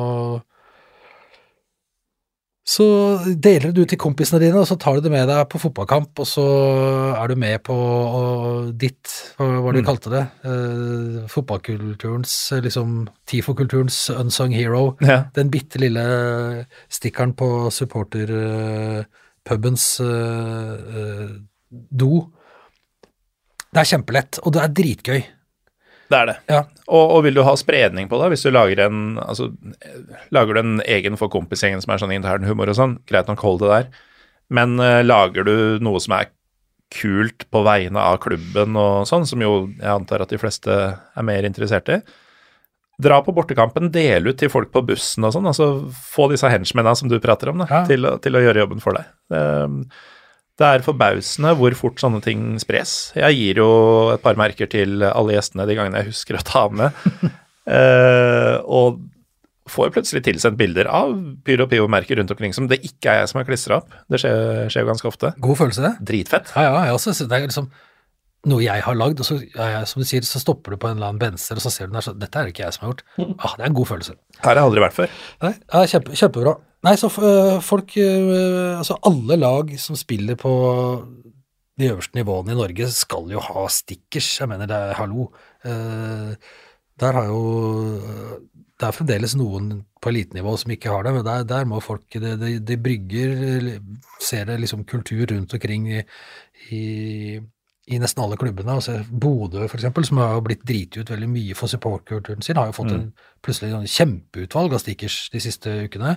så deler du til kompisene dine, og så tar du det med deg på fotballkamp, og så er du med på og ditt, hva var det du mm. kalte det, uh, fotballkulturens, liksom, tifo-kulturens unsung hero, ja. Den bitte lille stikkeren på supporterpubens uh, uh, do. Det er kjempelett, og det er dritgøy. Det er det. Ja. Og, og vil du ha spredning på det, hvis du lager en, altså, lager du en egen for kompisgjengen som er sånn intern humor og sånn, greit nok hold det der, men uh, lager du noe som er kult på vegne av klubben og sånn, som jo jeg antar at de fleste er mer interessert i, dra på bortekampen, del ut til folk på bussen og sånn, altså få disse henchmennene som du prater om da, ja. til, til å gjøre jobben for deg. Um, Det er forbausende hvor fort sånne ting spres. Jeg gir jo et par merker til alle gjestene de gangene jeg husker å ta med. eh, og får plutselig tilsendt bilder av Pyro og Pivo-merker rundt omkring som det ikke er jeg som har klistret opp. Det skjer, skjer jo ganske ofte. God følelse det. Dritfett. Ja, ja, jeg også. Det er liksom noe jeg har lagd, og så, ja, som du sier, så stopper du på en eller annen benser, og så ser du der, så dette er det ikke jeg som har gjort. Ah, det er en god følelse. Her har jeg aldri vært før. Nei, ja, kjempe, kjempebra. Nei, så uh, folk, uh, altså alle lag som spiller på de øverste nivåene i Norge skal jo ha stickers, jeg mener det er hallo. Uh, der har jo, uh, det er fremdeles noen på elitenivå som ikke har det, men der, der må folk, de, de, de brygger, ser det liksom kultur rundt omkring i, i, i nesten alle klubbene. Altså Bodø for eksempel, som har blitt dritt ut veldig mye for supportkulturen sin, har jo fått mm. en plutselig en kjempeutvalg av stickers de siste ukene.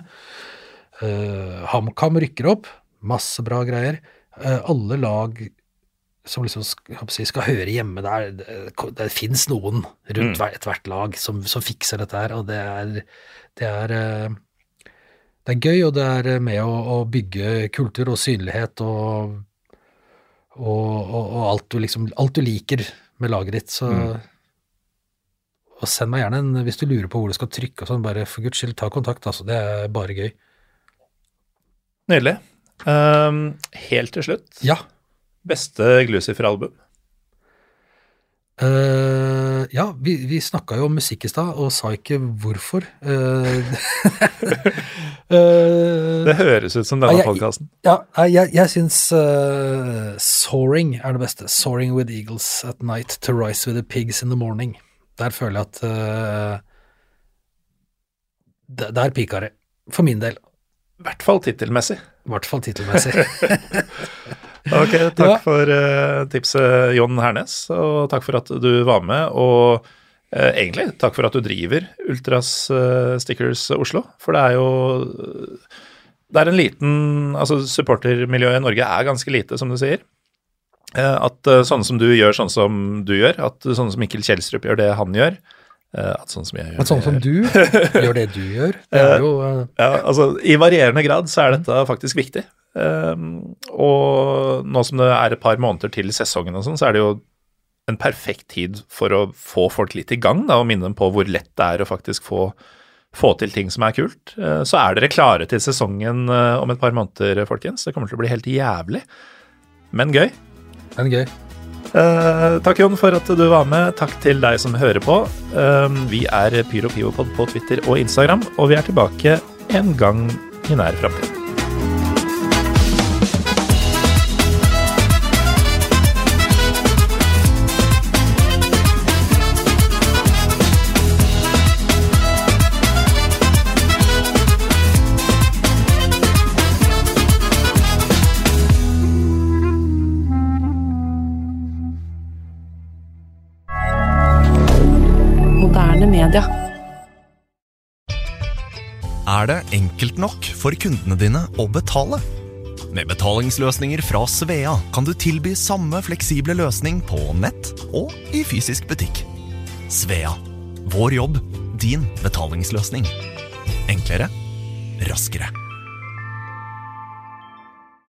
Uh, HamKam rykker opp, masse bra greier. Uh, alle lag som liksom skal, skal høre hjemme der, det, det finnes noen rundt mm. et hvert lag som, som fikser dette her, og det er det er, uh, det er gøy, og det er med å, å bygge kultur og synlighet og, og, og, og alt, du liksom, alt du liker med laget ditt, så mm. og send meg gjerne en, hvis du lurer på hvor du skal trykke og sånn, bare for Guds skyld ta kontakt, altså, det er bare gøy. Nydelig. Um, helt til slutt. Ja. Beste Glucifer-album? Uh, ja, vi, vi snakket jo om musikk i sted, og sa ikke hvorfor. Uh, uh, det høres ut som denne jeg, podcasten. Ja, jeg, jeg synes uh, Soaring er det beste. Soaring with eagles at night, to rise with the pigs in the morning. Der føler jeg at uh, der, der piker det, for min del. I hvert fall titelmessig. I hvert fall titelmessig. Ok, takk ja. for uh, tipset, Jon Hernes, og takk for at du var med, og uh, egentlig takk for at du driver Ultras uh, Stickers Oslo, for det er jo det er en liten, altså supportermiljøet i Norge er ganske lite, som du sier. Uh, at uh, sånne som du gjør sånn som du gjør, at sånne som Mikkel Kjellstrup gjør det han gjør, at sånn som jeg gjør. At sånn som du gjør det du gjør, det er jo... Uh... Ja, altså i varierende grad så er dette faktisk viktig. Um, og nå som det er et par måneder til sesongen og sånn, så er det jo en perfekt tid for å få folk litt i gang da, og minne dem på hvor lett det er å faktisk få, få til ting som er kult. Eh, så er dere klare til sesongen eh, om et par måneder, folkens. Det kommer til å bli helt jævlig, men gøy. Men gøy. Eh, takk, Jon, for at du var med. Takk til deg som hører på. Eh, vi er Pyro Pivopod på Twitter og Instagram, og vi er tilbake en gang i nær fremtid. Media. Er det enkelt nok for kundene dine å betale? Med betalingsløsninger fra Svea kan du tilby samme fleksible løsning på nett og i fysisk butikk. Svea. Vår jobb, din betalingsløsning. Enklere, raskere.